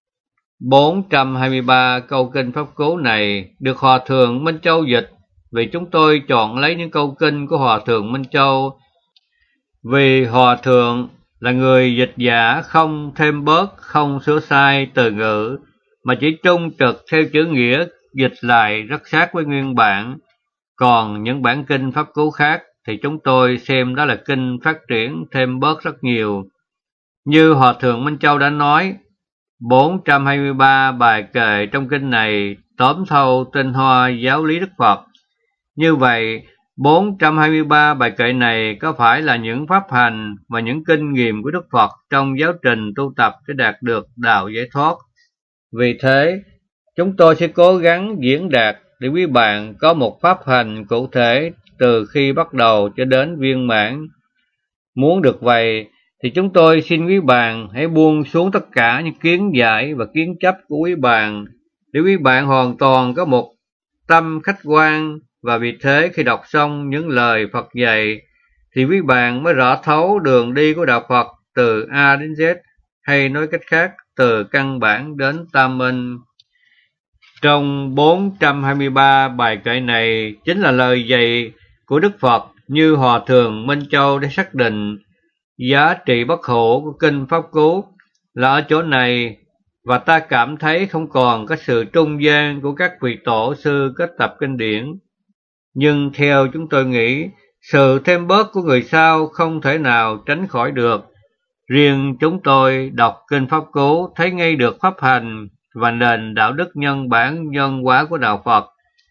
bốn trăm hai mươi ba câu Kinh Pháp Cú này được Hòa Thượng Minh Châu dịch, vì chúng tôi chọn lấy những câu kinh của Hòa Thượng Minh Châu, vì Hòa Thượng là người dịch giả không thêm bớt, không sửa sai từ ngữ, mà chỉ trung trực theo chữ nghĩa, dịch lại rất sát với nguyên bản. Còn những bản kinh Pháp Cú khác thì chúng tôi xem đó là kinh phát triển thêm bớt rất nhiều. Như Hòa Thượng Minh Châu đã nói, bốn trăm hai mươi ba bài kệ trong kinh này tóm thâu tinh hoa giáo lý Đức Phật. Như vậy, bốn trăm hai mươi ba bài kệ này có phải là những pháp hành và những kinh nghiệm của Đức Phật trong giáo trình tu tập để đạt được đạo giải thoát. Vì thế, chúng tôi sẽ cố gắng diễn đạt để quý bạn có một pháp hành cụ thể từ khi bắt đầu cho đến viên mãn. Muốn được vậy, thì chúng tôi xin quý bạn hãy buông xuống tất cả những kiến giải và kiến chấp của quý bạn, để quý bạn hoàn toàn có một tâm khách quan, và vì thế khi đọc xong những lời Phật dạy, thì quý bạn mới rõ thấu đường đi của đạo Phật từ A đến Z, hay nói cách khác, từ căn bản đến tam minh. Trong bốn trăm hai mươi ba bài kệ này chính là lời dạy của Đức Phật, như Hòa Thượng Minh Châu đã xác định. Giá trị bất hủ của Kinh Pháp Cú là ở chỗ này, và ta cảm thấy không còn có sự trung gian của các vị tổ sư kết tập kinh điển. Nhưng theo chúng tôi nghĩ, sự thêm bớt của người sau không thể nào tránh khỏi được. Riêng chúng tôi đọc Kinh Pháp Cú thấy ngay được pháp hành và nền đạo đức nhân bản nhân quả của đạo Phật.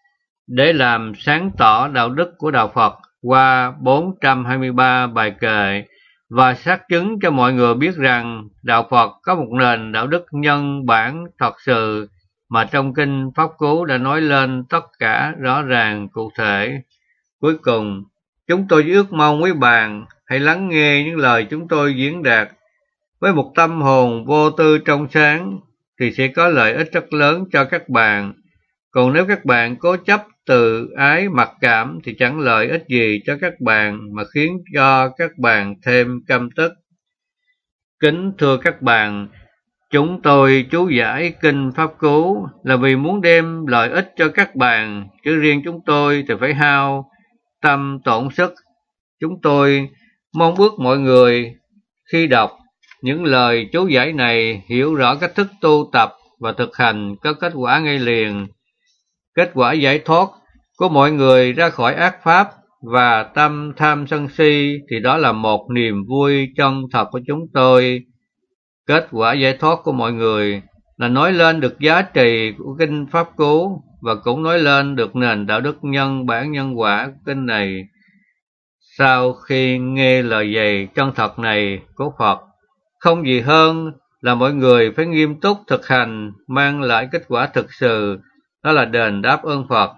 Để làm sáng tỏ đạo đức của đạo Phật qua bốn trăm hai mươi ba bài kệ, và xác chứng cho mọi người biết rằng đạo Phật có một nền đạo đức nhân bản thật sự mà trong Kinh Pháp Cú đã nói lên tất cả rõ ràng cụ thể. Cuối cùng, chúng tôi ước mong quý bạn hãy lắng nghe những lời chúng tôi diễn đạt với một tâm hồn vô tư trong sáng, thì sẽ có lợi ích rất lớn cho các bạn. Còn nếu các bạn cố chấp tự ái mặc cảm thì chẳng lợi ích gì cho các bạn, mà khiến cho các bạn thêm căm tức. Kính thưa các bạn, chúng tôi chú giải Kinh Pháp Cú là vì muốn đem lợi ích cho các bạn, chứ riêng chúng tôi thì phải hao tâm tổn sức. Chúng tôi mong ước mọi người khi đọc những lời chú giải này hiểu rõ cách thức tu tập và thực hành có kết quả ngay liền. Kết quả giải thoát của mọi người ra khỏi ác pháp và tâm tham sân si thì đó là một niềm vui chân thật của chúng tôi. Kết quả giải thoát của mọi người là nói lên được giá trị của Kinh Pháp Cú, và cũng nói lên được nền đạo đức nhân bản nhân quả của kinh này. Sau khi nghe lời dạy chân thật này của Phật, không gì hơn là mọi người phải nghiêm túc thực hành, mang lại kết quả thực sự, đó là đền đáp ơn Phật.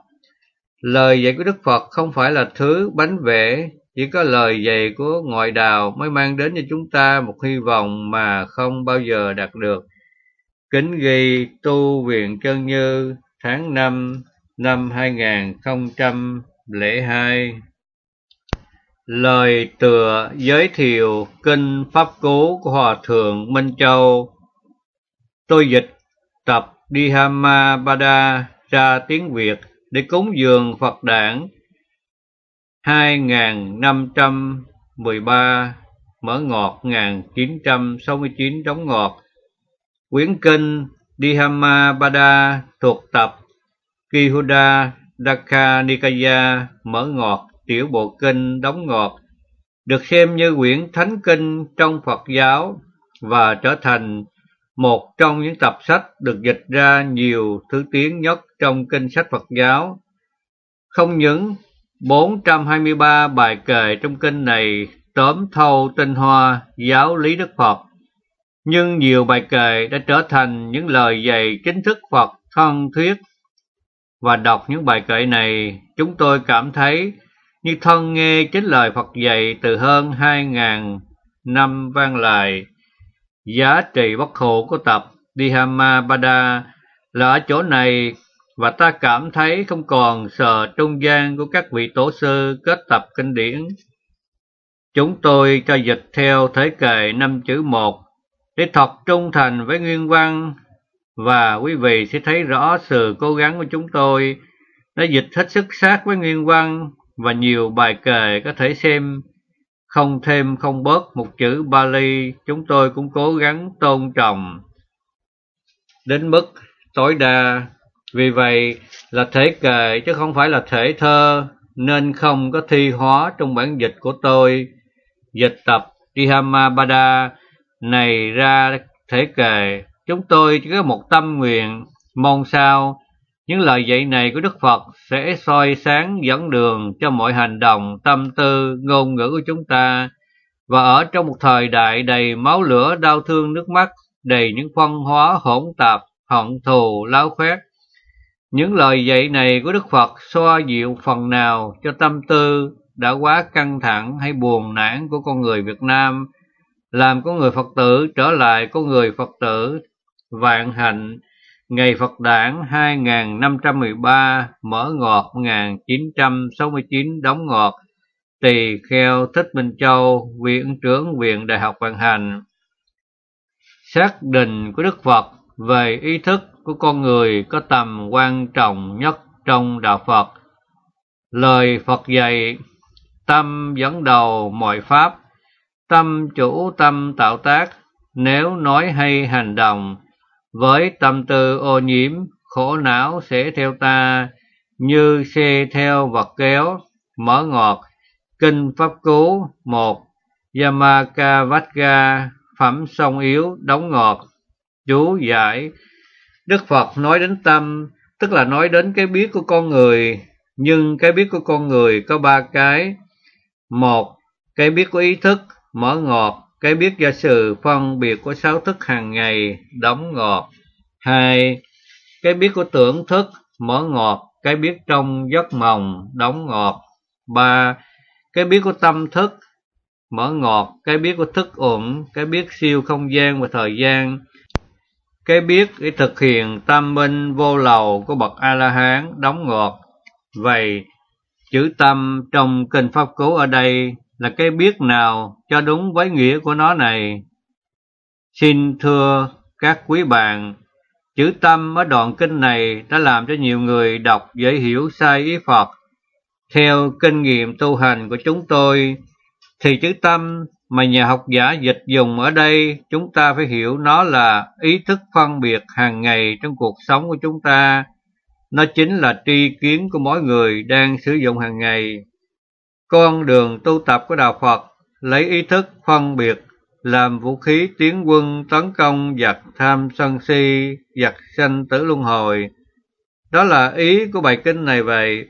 Lời dạy của Đức Phật không phải là thứ bánh vẽ, chỉ có lời dạy của ngoại đạo mới mang đến cho chúng ta một hy vọng mà không bao giờ đạt được. Kính ghi Tu Viện Chân Như tháng năm năm hai nghìn không trăm lẻ hai. Lời tựa giới thiệu Kinh Pháp Cú của Hòa Thượng Minh Châu. Tôi dịch tập Dhammapada ra tiếng Việt để cúng dường Phật đản hai nghìn năm trăm mười ba, mở ngoặc một nghìn chín trăm sáu mươi chín, đóng ngoặc. Quyển kinh Dhammapada thuộc tập Kihuda Dakha Nikaya, mở ngoặc, tiểu bộ kinh, đóng ngoặc, được xem như quyển thánh kinh trong Phật giáo và trở thành một trong những tập sách được dịch ra nhiều thứ tiếng nhất trong kinh sách Phật giáo. Không những bốn trăm hai mươi ba bài kệ trong kinh này tóm thâu tinh hoa giáo lý Đức Phật, nhưng nhiều bài kệ đã trở thành những lời dạy chính thức Phật thân thuyết. Và đọc những bài kệ này, chúng tôi cảm thấy như thân nghe chính lời Phật dạy từ hơn hai nghìn năm vang lại. Giá trị bất hủ của tập Dhammapada là ở chỗ này, và ta cảm thấy không còn sờ trung gian của các vị tổ sư kết tập kinh điển. Chúng tôi cho dịch theo thể kệ năm chữ một để thật trung thành với nguyên văn, và quý vị sẽ thấy rõ sự cố gắng của chúng tôi đã dịch hết sức sát với nguyên văn, và nhiều bài kệ có thể xem không thêm không bớt một chữ Bali chúng tôi cũng cố gắng tôn trọng đến mức tối đa. Vì vậy là thể kệ chứ không phải là thể thơ, nên không có thi hóa trong bản dịch của tôi. Dịch tập Dhammapada này ra thể kệ, chúng tôi chỉ có một tâm nguyện, mong sao những lời dạy này của Đức Phật sẽ soi sáng dẫn đường cho mọi hành động, tâm tư, ngôn ngữ của chúng ta. Và ở trong một thời đại đầy máu lửa, đau thương, nước mắt, đầy những phân hóa hỗn tạp, hận thù, láo khoét, những lời dạy này của Đức Phật xoa dịu phần nào cho tâm tư đã quá căng thẳng hay buồn nản của con người Việt Nam, làm con người Phật tử trở lại con người Phật tử vạn hạnh. Ngày Phật đản hai nghìn năm trăm mười ba, mở ngọt một nghìn chín trăm sáu mươi chín, đóng ngọt. Tỳ kheo Thích Minh Châu, Viện trưởng Viện Đại học Vạn Hạnh. Xác định của Đức Phật về ý thức của con người có tầm quan trọng nhất trong đạo Phật. Lời Phật dạy: tâm dẫn đầu mọi pháp, tâm chủ tâm tạo tác. Nếu nói hay hành động với tâm tư ô nhiễm, khổ não sẽ theo ta như xe theo vật kéo. Mở ngọt. Kinh Pháp Cú một, Yamakavaga, phẩm song yếu, đóng ngọt. Chú giải: Đức Phật nói đến tâm, tức là nói đến cái biết của con người, nhưng cái biết của con người có ba cái. Một, cái biết của ý thức, mở ngọt, cái biết do sự phân biệt của sáu thức hàng ngày, đóng ngọt. Hai, cái biết của tưởng thức, mở ngọt, cái biết trong giấc mộng, đóng ngọt. Ba, cái biết của tâm thức, mở ngọt, cái biết của thức uẩn, cái biết siêu không gian và thời gian, cái biết để thực hiện tam minh vô lậu của bậc A-la-hán, đóng ngọt. Vậy chữ tâm trong kinh Pháp Cú ở đây là cái biết nào cho đúng với nghĩa của nó này? Xin thưa các quý bạn, chữ tâm ở đoạn kinh này đã làm cho nhiều người đọc dễ hiểu sai ý Phật. Theo kinh nghiệm tu hành của chúng tôi, thì chữ tâm mà nhà học giả dịch dùng ở đây, chúng ta phải hiểu nó là ý thức phân biệt hàng ngày trong cuộc sống của chúng ta. Nó chính là tri kiến của mỗi người đang sử dụng hàng ngày. Con đường tu tập của đạo Phật lấy ý thức phân biệt làm vũ khí tiến quân tấn công giặc tham sân si, giặc sanh tử luân hồi. Đó là ý của bài kinh này vậy.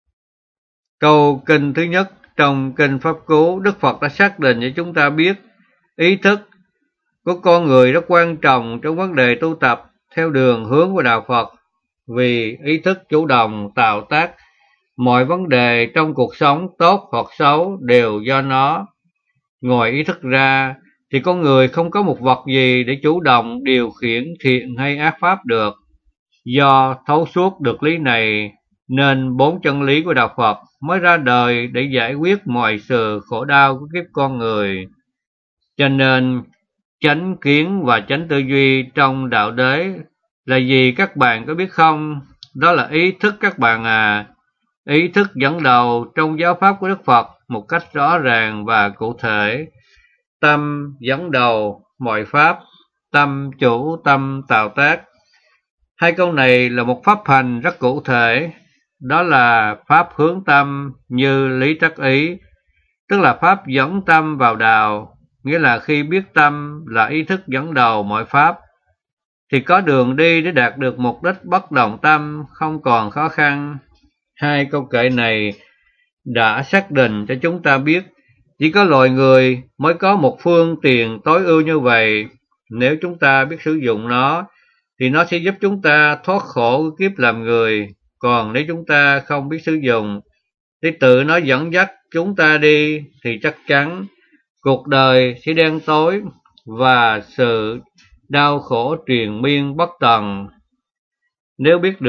Câu kinh thứ nhất trong kinh Pháp Cú, Đức Phật đã xác định cho chúng ta biết ý thức của con người rất quan trọng trong vấn đề tu tập theo đường hướng của đạo Phật, vì ý thức chủ động tạo tác mọi vấn đề trong cuộc sống tốt hoặc xấu đều do nó. Ngoài ý thức ra thì con người không có một vật gì để chủ động điều khiển thiện hay ác pháp được. Do thấu suốt được lý này nên bốn chân lý của đạo Phật mới ra đời để giải quyết mọi sự khổ đau của kiếp con người. Cho nên chánh kiến và chánh tư duy trong đạo đế là gì các bạn có biết không? Đó là ý thức các bạn à. Ý thức dẫn đầu trong giáo pháp của Đức Phật một cách rõ ràng và cụ thể. Tâm dẫn đầu mọi pháp, tâm chủ tâm tạo tác. Hai câu này là một pháp hành rất cụ thể. Đó là pháp hướng tâm như lý trắc ý, tức là pháp dẫn tâm vào đạo. Nghĩa là khi biết tâm là ý thức dẫn đầu mọi pháp, thì có đường đi để đạt được mục đích bất động tâm, không còn khó khăn. Hai câu kệ này đã xác định cho chúng ta biết chỉ có loài người mới có một phương tiện tối ưu như vậy. Nếu chúng ta biết sử dụng nó, thì nó sẽ giúp chúng ta thoát khổ của kiếp làm người. Còn nếu chúng ta không biết sử dụng, thì tự nó dẫn dắt chúng ta đi, thì chắc chắn cuộc đời sẽ đen tối và sự đau khổ triền miên bất tận. Nếu biết được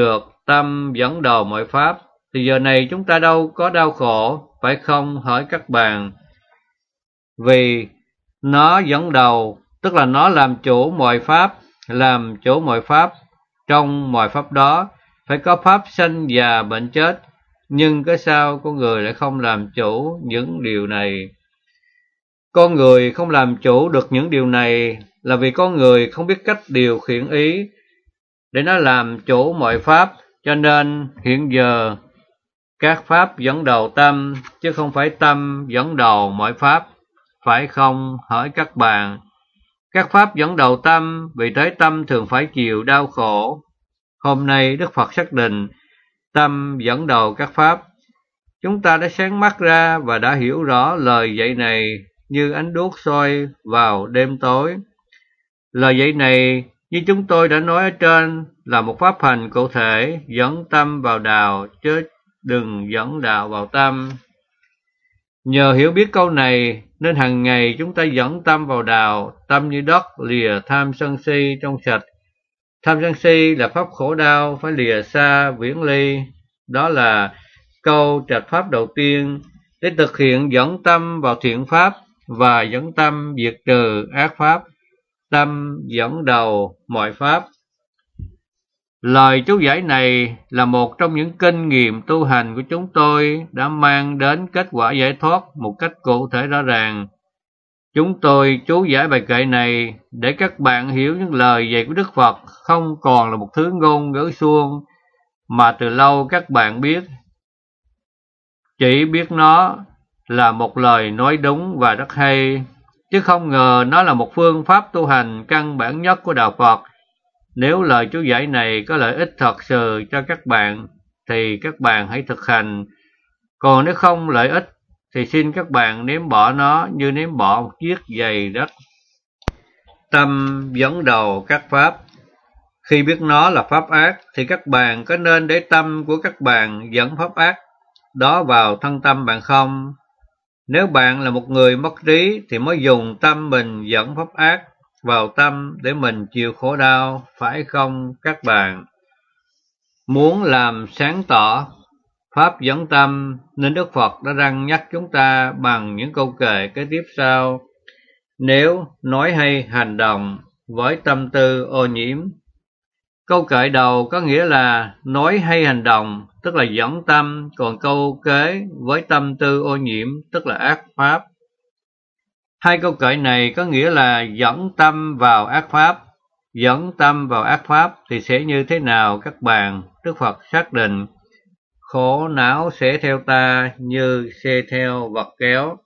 tâm dẫn đầu mọi pháp, thì giờ này chúng ta đâu có đau khổ, phải không hỡi các bạn? Vì nó dẫn đầu, tức là nó làm chủ mọi pháp, làm chủ mọi pháp. Trong mọi pháp đó, phải có pháp sanh già bệnh chết, nhưng cái sao con người lại không làm chủ những điều này? Con người không làm chủ được những điều này là vì con người không biết cách điều khiển ý để nó làm chủ mọi pháp, cho nên hiện giờ các pháp dẫn đầu tâm, chứ không phải tâm dẫn đầu mọi pháp, phải không hỡi các bạn? Các pháp dẫn đầu tâm, vì thế tâm thường phải chịu đau khổ. Hôm nay Đức Phật xác định tâm dẫn đầu các pháp. Chúng ta đã sáng mắt ra và đã hiểu rõ lời dạy này như ánh đuốc soi vào đêm tối. Lời dạy này, như chúng tôi đã nói ở trên, là một pháp hành cụ thể dẫn tâm vào đạo, chứ đừng dẫn đạo vào tâm. Nhờ hiểu biết câu này nên hàng ngày chúng ta dẫn tâm vào đạo, tâm như đất lìa tham sân si trong sạch. Tham sân si là pháp khổ đau, phải lìa xa viễn ly. Đó là câu trạch pháp đầu tiên để thực hiện dẫn tâm vào thiện pháp và dẫn tâm diệt trừ ác pháp. Tâm dẫn đầu mọi pháp. Lời chú giải này là một trong những kinh nghiệm tu hành của chúng tôi đã mang đến kết quả giải thoát một cách cụ thể rõ ràng. Chúng tôi chú giải bài kệ này để các bạn hiểu những lời dạy của Đức Phật không còn là một thứ ngôn ngữ suông mà từ lâu các bạn biết. Chỉ biết nó là một lời nói đúng và rất hay, chứ không ngờ nó là một phương pháp tu hành căn bản nhất của Đạo Phật. Nếu lời chú giải này có lợi ích thật sự cho các bạn, thì các bạn hãy thực hành. Còn nếu không lợi ích, thì xin các bạn ném bỏ nó như ném bỏ một chiếc giày đất. Tâm dẫn đầu các pháp. Khi biết nó là pháp ác, thì các bạn có nên để tâm của các bạn dẫn pháp ác đó vào thân tâm bạn không? Nếu bạn là một người mất trí, thì mới dùng tâm mình dẫn pháp ác vào tâm để mình chịu khổ đau, phải không các bạn? Muốn làm sáng tỏ pháp dẫn tâm, nên Đức Phật đã răn nhắc chúng ta bằng những câu kệ kế tiếp sau. Nếu nói hay hành động với tâm tư ô nhiễm. Câu kệ đầu có nghĩa là nói hay hành động, tức là dẫn tâm, còn câu kế với tâm tư ô nhiễm, tức là ác pháp. Hai câu kệ này có nghĩa là dẫn tâm vào ác pháp. Dẫn tâm vào ác pháp thì sẽ như thế nào các bạn? Đức Phật xác định, khổ não sẽ theo ta như xe theo vật kéo.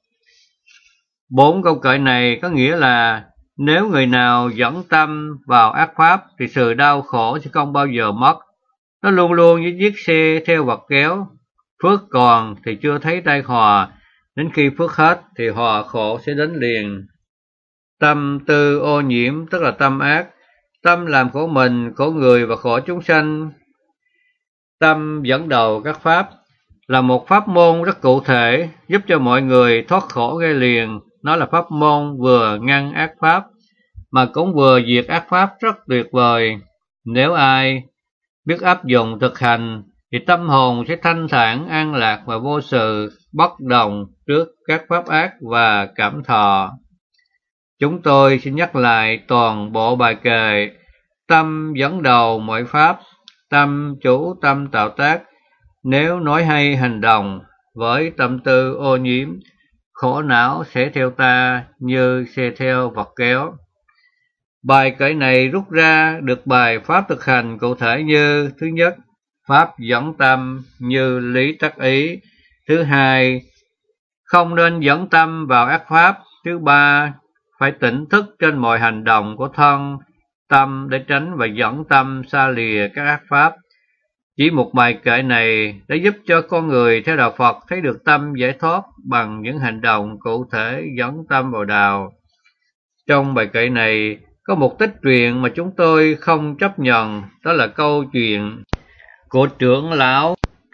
Bốn câu kệ này có nghĩa là nếu người nào dẫn tâm vào ác pháp thì sự đau khổ sẽ không bao giờ mất. Nó luôn luôn như chiếc xe theo vật kéo. Phước còn thì chưa thấy tai họa, đến khi phước hết thì họa khổ sẽ đến liền. Tâm tư ô nhiễm tức là tâm ác. Tâm làm khổ mình, khổ người và khổ chúng sanh. Tâm dẫn đầu các pháp là một pháp môn rất cụ thể, giúp cho mọi người thoát khổ ngay liền. Nó là pháp môn vừa ngăn ác pháp, mà cũng vừa diệt ác pháp rất tuyệt vời. Nếu ai biết áp dụng thực hành, thì tâm hồn sẽ thanh thản, an lạc và vô sự, bất động trước các pháp ác và cảm thọ. Chúng tôi xin nhắc lại toàn bộ bài kệ. Tâm dẫn đầu mọi pháp, tâm chủ tâm tạo tác. Nếu nói hay hành động với tâm tư ô nhiễm, khổ não sẽ theo ta như xe theo vật kéo. Bài kệ này rút ra được bài pháp thực hành cụ thể như: thứ nhất, pháp dẫn tâm như lý tắc ý. Thứ hai, không nên dẫn tâm vào ác pháp. Thứ ba, phải tỉnh thức trên mọi hành động của thân, tâm để tránh và dẫn tâm xa lìa các ác pháp. Chỉ một bài kệ này đã giúp cho con người theo Đạo Phật thấy được tâm giải thoát bằng những hành động cụ thể dẫn tâm vào đạo. Trong bài kệ này có một tích truyện mà chúng tôi không chấp nhận, đó là câu chuyện của trưởng lão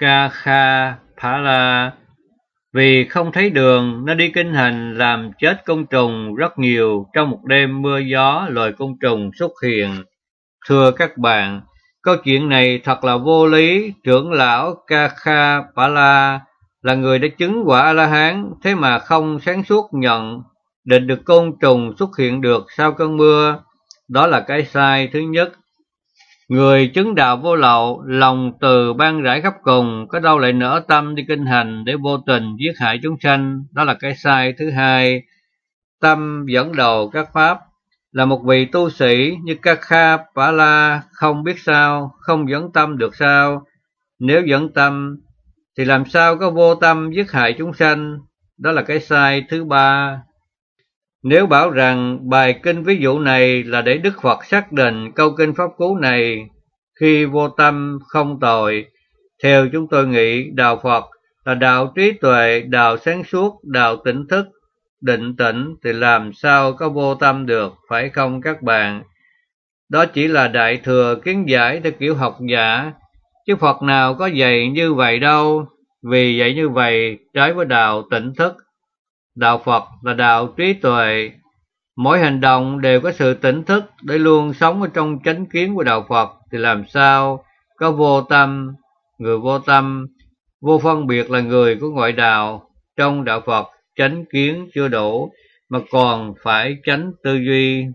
Kakhaphara. Vì không thấy đường nên đi kinh hành làm chết côn trùng rất nhiều. Trong một đêm mưa gió, loài côn trùng xuất hiện. Thưa các bạn, Câu chuyện này thật là vô lý. Trưởng lão Kakhapala là người đã chứng quả A-la-hán, thế mà không sáng suốt nhận định được côn trùng xuất hiện được sau cơn mưa. Đó là cái sai thứ nhất. Người chứng đạo vô lậu, lòng từ ban rãi khắp cùng, có đâu lại nỡ tâm đi kinh hành để vô tình giết hại chúng sanh. Đó là cái sai thứ hai. Tâm dẫn đầu các pháp. Là một vị tu sĩ như Kakhapala không biết sao, không dẫn tâm được sao? Nếu dẫn tâm thì làm sao có vô tâm giết hại chúng sanh? Đó là cái sai thứ ba. Nếu bảo rằng bài kinh ví dụ này là để Đức Phật xác định câu kinh pháp cú này khi vô tâm không tội, theo chúng tôi nghĩ đạo Phật là đạo trí tuệ, đạo sáng suốt, đạo tỉnh thức, định tĩnh thì làm sao có vô tâm được, phải không các bạn? Đó chỉ là đại thừa kiến giải theo kiểu học giả, chứ Phật nào có dạy như vậy đâu. Vì dạy như vậy trái với đạo tỉnh thức. Đạo Phật là đạo trí tuệ, mỗi hành động đều có sự tỉnh thức để luôn sống ở trong chánh kiến của đạo Phật, thì làm sao có vô tâm? Người vô tâm, vô phân biệt là người của ngoại đạo. Trong đạo Phật chánh kiến chưa đủ mà còn phải chánh tư duy.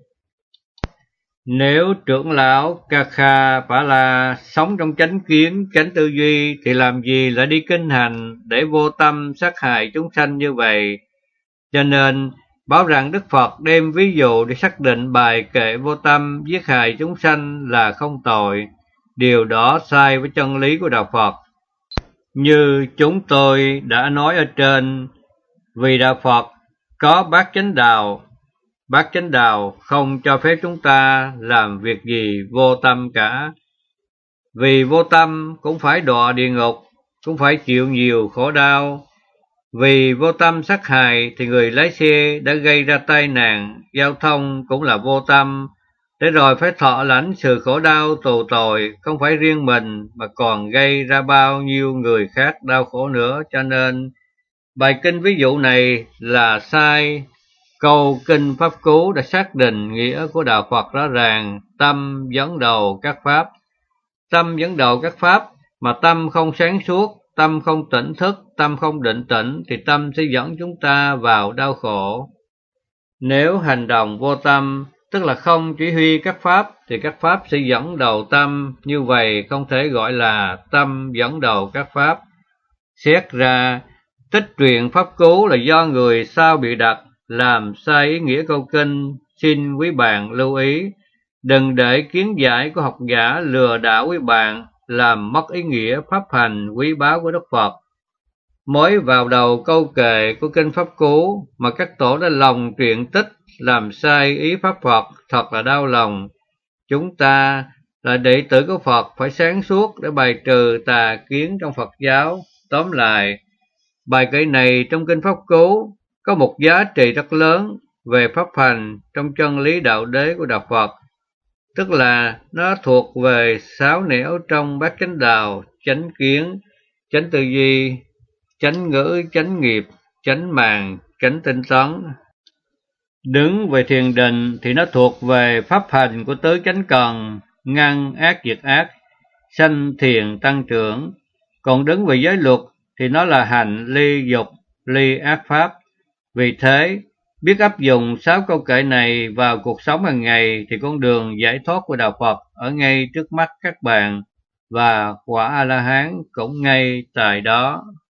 Nếu trưởng lão Kakhapala sống trong chánh kiến, chánh tư duy thì làm gì lại đi kinh hành để vô tâm sát hại chúng sanh như vậy? Cho nên bảo rằng Đức Phật đem ví dụ để xác định bài kệ vô tâm giết hại chúng sanh là không tội. Điều đó sai với chân lý của đạo Phật. Như chúng tôi đã nói ở trên, vì đạo Phật có bát chánh đạo, bát chánh đạo không cho phép chúng ta làm việc gì vô tâm cả. Vì vô tâm cũng phải đọa địa ngục, cũng phải chịu nhiều khổ đau. Vì vô tâm sát hại thì người lái xe đã gây ra tai nạn giao thông cũng là vô tâm, để rồi phải thọ lãnh sự khổ đau tù tội, không phải riêng mình mà còn gây ra bao nhiêu người khác đau khổ nữa. Cho nên bài kinh ví dụ này là sai. Câu kinh pháp cú đã xác định nghĩa của đạo Phật rõ ràng, tâm dẫn đầu các pháp. Tâm dẫn đầu các pháp mà tâm không sáng suốt, tâm không tỉnh thức, tâm không định tĩnh thì tâm sẽ dẫn chúng ta vào đau khổ. Nếu hành động vô tâm, tức là không chỉ huy các pháp, thì các pháp sẽ dẫn đầu tâm, như vậy không thể gọi là tâm dẫn đầu các pháp. Xét ra, tích truyện pháp cú là do người sao bị đặt, làm sai ý nghĩa câu kinh, xin quý bạn lưu ý. Đừng để kiến giải của học giả lừa đảo quý bạn, làm mất ý nghĩa pháp hành quý báu của Đức Phật. Mới vào đầu câu kệ của kinh pháp cú mà các tổ đã lòng truyện tích, làm sai ý pháp Phật, thật là đau lòng. Chúng ta là đệ tử của Phật phải sáng suốt để bài trừ tà kiến trong Phật giáo. Tóm lại, bài kệ này trong kinh pháp cú có một giá trị rất lớn về pháp hành trong chân lý đạo đế của đạo Phật, tức là nó thuộc về sáu nẻo trong bát chánh đạo: chánh kiến, chánh tư duy, chánh ngữ, chánh nghiệp, chánh mạng, chánh tinh tấn. Đứng về thiền định thì nó thuộc về pháp hành của tứ chánh cần, ngăn ác diệt ác, sanh thiền tăng trưởng. Còn đứng về giới luật thì nó là hành ly dục, ly ác pháp. Vì thế, biết áp dụng sáu câu kệ này vào cuộc sống hàng ngày thì con đường giải thoát của đạo Phật ở ngay trước mắt các bạn, và quả A-la-hán cũng ngay tại đó.